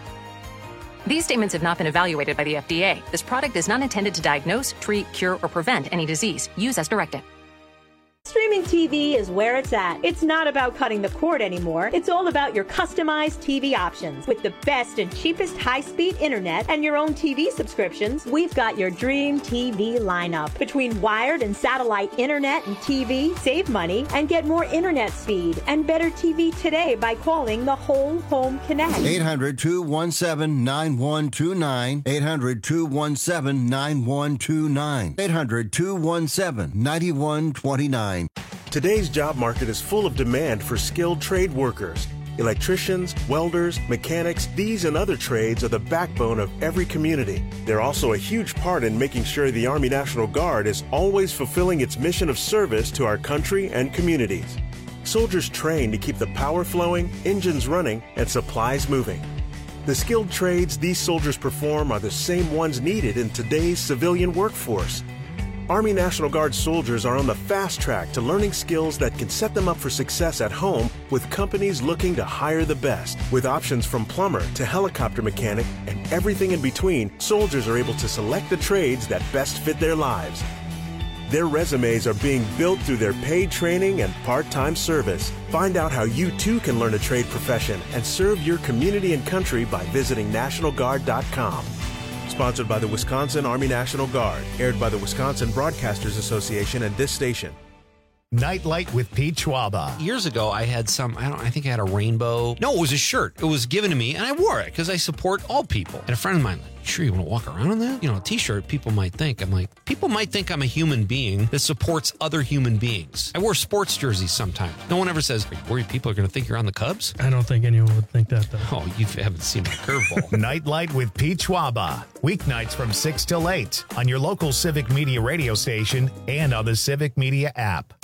These statements have not been evaluated by the F D A. This product is not intended to diagnose, treat, cure, or prevent any disease. Use as directed. Streaming T V is where it's at. It's not about cutting the cord anymore. It's all about your customized T V options. With the best and cheapest high-speed internet and your own T V subscriptions, we've got your dream T V lineup. Between wired and satellite internet and T V, save money and get more internet speed and better T V today by calling the Whole Home Connect. eight hundred, two one seven, nine one two nine. eight hundred, two one seven, nine one two nine. eight hundred, two one seven, nine one two nine. Today's job market is full of demand for skilled trade workers. Electricians, welders, mechanics, these and other trades are the backbone of every community. They're also a huge part in making sure the Army National Guard is always fulfilling its mission of service to our country and communities. Soldiers train to keep the power flowing, engines running, and supplies moving. The skilled trades these soldiers perform are the same ones needed in today's civilian workforce. Army National Guard soldiers are on the fast track to learning skills that can set them up for success at home with companies looking to hire the best. With options from plumber to helicopter mechanic and everything in between, soldiers are able to select the trades that best fit their lives. Their resumes are being built through their paid training and part-time service. Find out how you too can learn a trade profession and serve your community and country by visiting national guard dot com. Sponsored by the Wisconsin Army National Guard. Aired by the Wisconsin Broadcasters Association and this station. Nightlight with Pete Schwaba. Years ago, I had some, I don't I think I had a rainbow. No, it was a shirt. It was given to me, and I wore it because I support all people. And a friend of mine, like, sure you want to walk around in that? You know, a t-shirt, people might think. I'm like, people might think I'm a human being that supports other human beings. I wear sports jerseys sometimes. No one ever says, are you worried people are going to think you're on the Cubs? I don't think anyone would think that, though. Oh, you haven't seen my curveball. Nightlight with Pete Schwaba. Weeknights from six till eight on your local Civic Media radio station and on the Civic Media app.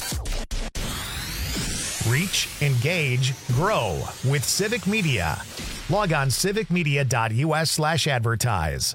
Reach, engage, grow with Civic Media. Log on civic media dot u s slash advertise.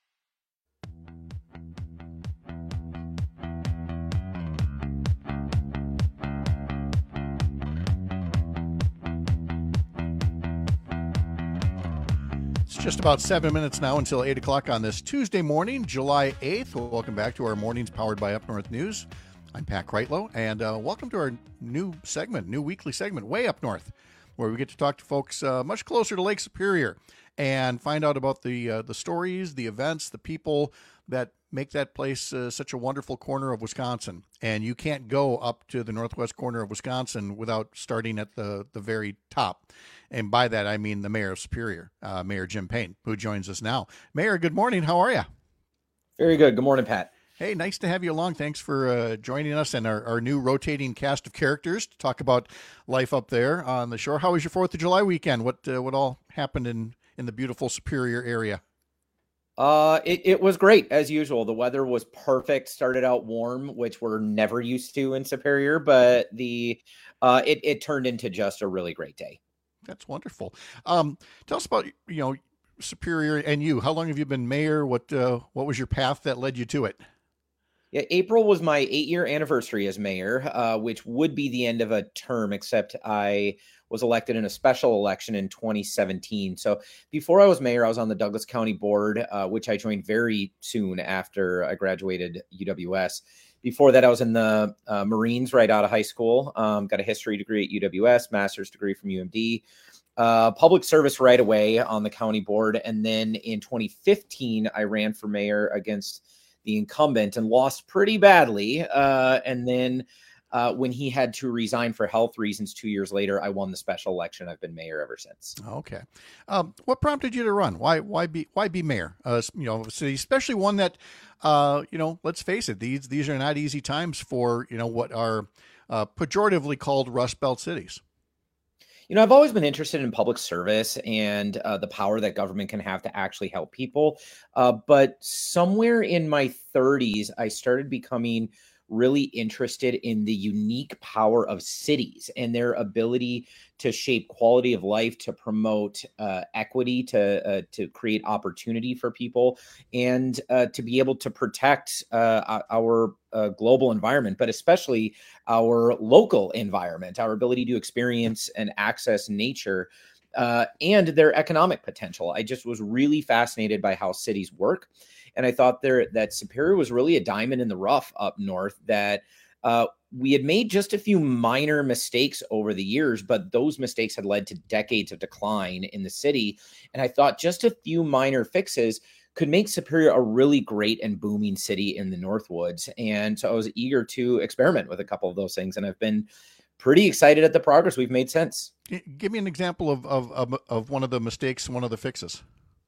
It's just about seven minutes now until eight o'clock on this Tuesday morning, July eighth. Welcome back to our mornings powered by Up North News. I'm Pat Kreitlow, and uh, welcome to our new segment, new weekly segment, Way Up North, where we get to talk to folks uh, much closer to Lake Superior and find out about the uh, the stories, the events, the people that make that place uh, such a wonderful corner of Wisconsin. And you can't go up to the northwest corner of Wisconsin without starting at the, the very top. And by that, I mean the mayor of Superior, uh, Mayor Jim Payne, who joins us now. Mayor, good morning. How are you? Very good. Good morning, Pat. Hey, nice to have you along. Thanks for uh, joining us and our, our new rotating cast of characters to talk about life up there on the shore. How was your fourth of July weekend? What uh, what all happened in, in the beautiful Superior area? Uh, it, it was great, as usual. The weather was perfect. Started out warm, which we're never used to in Superior, but the uh, it, it turned into just a really great day. That's wonderful. Um, tell us about, you know, Superior and you. How long have you been mayor? What uh, what was your path that led you to it? Yeah, April was my eight-year anniversary as mayor, uh, which would be the end of a term, except I was elected in a special election in twenty seventeen. So before I was mayor, I was on the Douglas County Board, uh, which I joined very soon after I graduated U W S. Before that, I was in the uh, Marines right out of high school, um, got a history degree at U W S, master's degree from U M D. uh, public service right away on the county board. And then in twenty fifteen, I ran for mayor against the incumbent and lost pretty badly. Uh, and then uh, when he had to resign for health reasons two years later, I won the special election. I've been mayor ever since. Okay. Um, what prompted you to run? Why, why be, why be mayor? Uh, you know, city, especially one that, uh, you know, let's face it, these, these are not easy times for, you know, what are uh, pejoratively called Rust Belt cities. You know, I've always been interested in public service and uh, the power that government can have to actually help people. Uh, but somewhere in my thirties, I started becoming really interested in the unique power of cities and their ability to shape quality of life, to promote uh, equity, to uh, to create opportunity for people, and uh, to be able to protect uh, our uh, global environment, but especially our local environment, our ability to experience and access nature uh, and their economic potential. I just was really fascinated by how cities work. And I thought there that Superior was really a diamond in the rough up north, that uh, we had made just a few minor mistakes over the years, but those mistakes had led to decades of decline in the city. And I thought just a few minor fixes could make Superior a really great and booming city in the Northwoods. And so I was eager to experiment with a couple of those things. And I've been pretty excited at the progress we've made since. Give me an example of, of, of, of one of the mistakes, one of the fixes.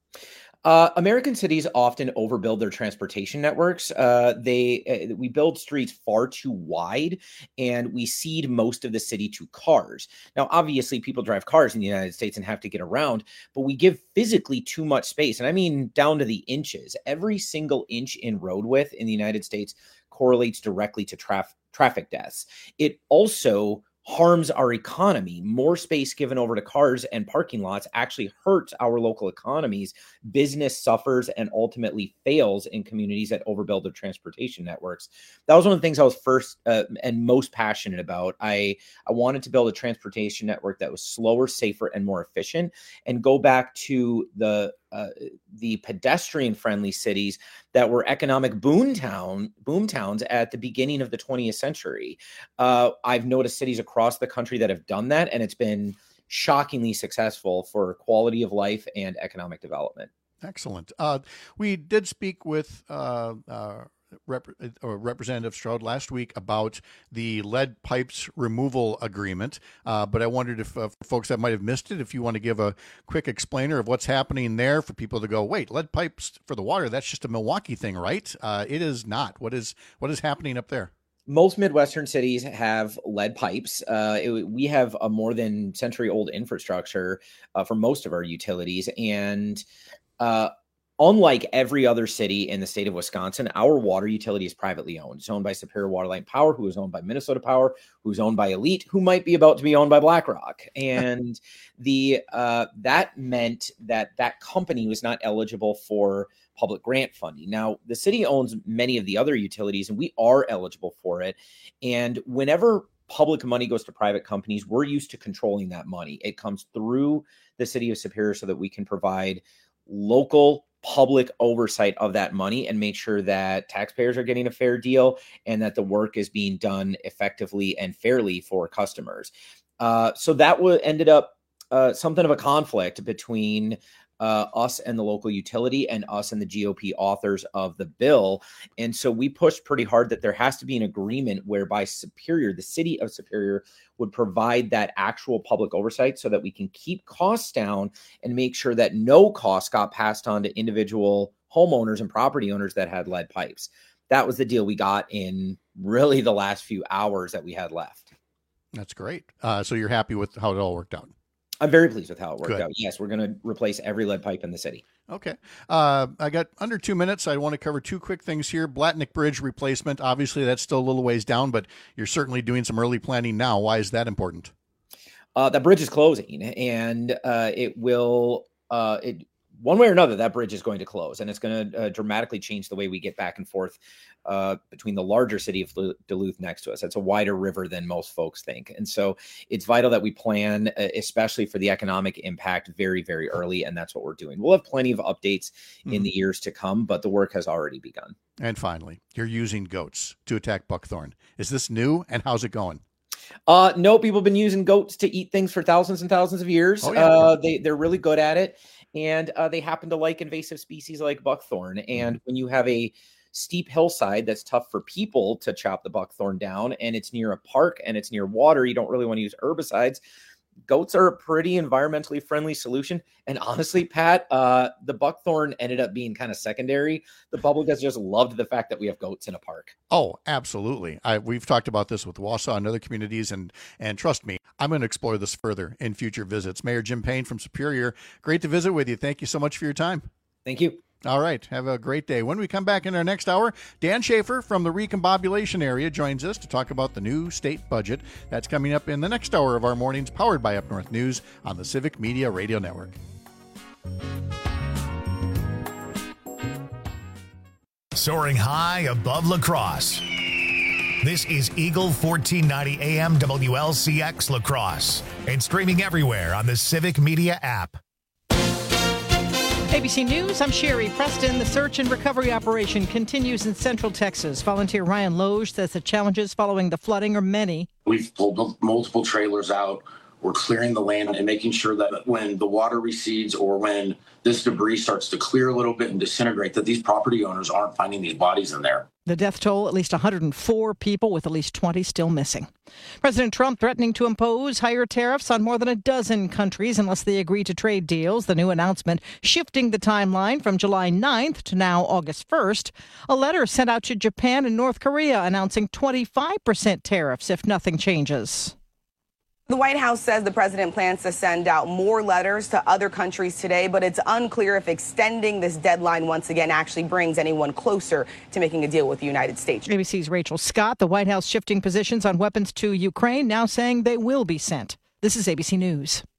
Uh, American cities often overbuild their transportation networks. Uh, they uh, we build streets far too wide, and we cede most of the city to cars. Now, obviously, people drive cars in the United States and have to get around, but we give physically too much space, and I mean down to the inches. Every single inch in road width in the United States correlates directly to traf- traffic deaths. It also harms our economy. More space given over to cars and parking lots actually hurts our local economies. Business suffers and ultimately fails in communities that overbuild their transportation networks. That was one of the things I was first uh, and most passionate about. I, I wanted to build a transportation network that was slower, safer, and more efficient, and go back to the Uh, the pedestrian-friendly cities that were economic boomtown boom towns at the beginning of the twentieth century. Uh, I've noticed cities across the country that have done that, and it's been shockingly successful for quality of life and economic development. Excellent. Uh, we did speak with uh, uh, Rep- or Representative Stroud last week about the lead pipes removal agreement, uh, but I wondered if uh, folks that might have missed it, if you want to give a quick explainer of what's happening there for people to go, wait, lead pipes for the water, that's just a Milwaukee thing, right? Uh, it is not. What is what is happening up there? Most Midwestern cities have lead pipes. Uh, it, we have a more than century-old infrastructure uh, for most of our utilities, and uh, unlike every other city in the state of Wisconsin, our water utility is privately owned. It's owned by Superior Waterline Power, who is owned by Minnesota Power, who's owned by Elite, who might be about to be owned by BlackRock. And the uh, that meant that that company was not eligible for public grant funding. Now, the city owns many of the other utilities, and we are eligible for it. And whenever public money goes to private companies, we're used to controlling that money. It comes through the city of Superior so that we can provide local public oversight of that money and make sure that taxpayers are getting a fair deal and that the work is being done effectively and fairly for customers. Uh, so that w- ended up uh, something of a conflict between uh, us and the local utility and us and the G O P authors of the bill. And so we pushed pretty hard that there has to be an agreement whereby Superior, the city of Superior, would provide that actual public oversight so that we can keep costs down and make sure that no costs got passed on to individual homeowners and property owners that had lead pipes. That was the deal we got in really the last few hours that we had left. That's great. Uh, so you're happy with how it all worked out? I'm very pleased with how it worked Good. out. Yes, we're going to replace every lead pipe in the city. Okay. Uh, I got under two minutes. I want to cover two quick things here. Blatnick Bridge replacement. Obviously, that's still a little ways down, but you're certainly doing some early planning now. Why is that important? Uh, that bridge is closing, and uh, it will, uh, it, one way or another, that bridge is going to close, and it's going to uh, dramatically change the way we get back and forth uh, between the larger city of Duluth next to us. It's a wider river than most folks think. And so it's vital that we plan, uh, especially for the economic impact, very, very early. And that's what we're doing. We'll have plenty of updates mm-hmm. in the years to come, but the work has already begun. And finally, you're using goats to attack buckthorn. Is this new, and how's it going? Uh, no, people have been using goats to eat things for thousands and thousands of years. Oh, yeah. Uh, they, they're really good at it. And uh, they happen to like invasive species like buckthorn. And when you have a steep hillside that's tough for people to chop the buckthorn down, and it's near a park and it's near water, you don't really want to use herbicides. Goats are a pretty environmentally friendly solution. And honestly, Pat, uh, the buckthorn ended up being kind of secondary. The public has just loved the fact that we have goats in a park. Oh, absolutely. I, we've talked about this with Wausau and other communities, and and trust me, I'm going to explore this further in future visits. Mayor Jim Payne from Superior, great to visit with you. Thank you so much for your time. Thank you. All right. Have a great day. When we come back in our next hour, Dan Schaefer from the Recombobulation area joins us to talk about the new state budget. That's coming up in the next hour of our mornings, powered by Up North News on the Civic Media Radio Network. Soaring high above La Crosse. This is Eagle fourteen ninety A M W L C X La Crosse and streaming everywhere on the Civic Media app. A B C News, I'm Sherry Preston. The search and recovery operation continues in Central Texas. Volunteer Ryan Loge says the challenges following the flooding are many. We've pulled multiple trailers out. We're clearing the land and making sure that when the water recedes or when this debris starts to clear a little bit and disintegrate, that these property owners aren't finding these bodies in there. The death toll, at least one hundred four people, with at least twenty still missing. President Trump threatening to impose higher tariffs on more than a dozen countries unless they agree to trade deals. The new announcement shifting the timeline from July ninth to now August first. A letter sent out to Japan and North Korea announcing twenty-five percent tariffs if nothing changes. The White House says the president plans to send out more letters to other countries today, but it's unclear if extending this deadline once again actually brings anyone closer to making a deal with the United States. A B C's Rachel Scott, the White House shifting positions on weapons to Ukraine, now saying they will be sent. This is A B C News.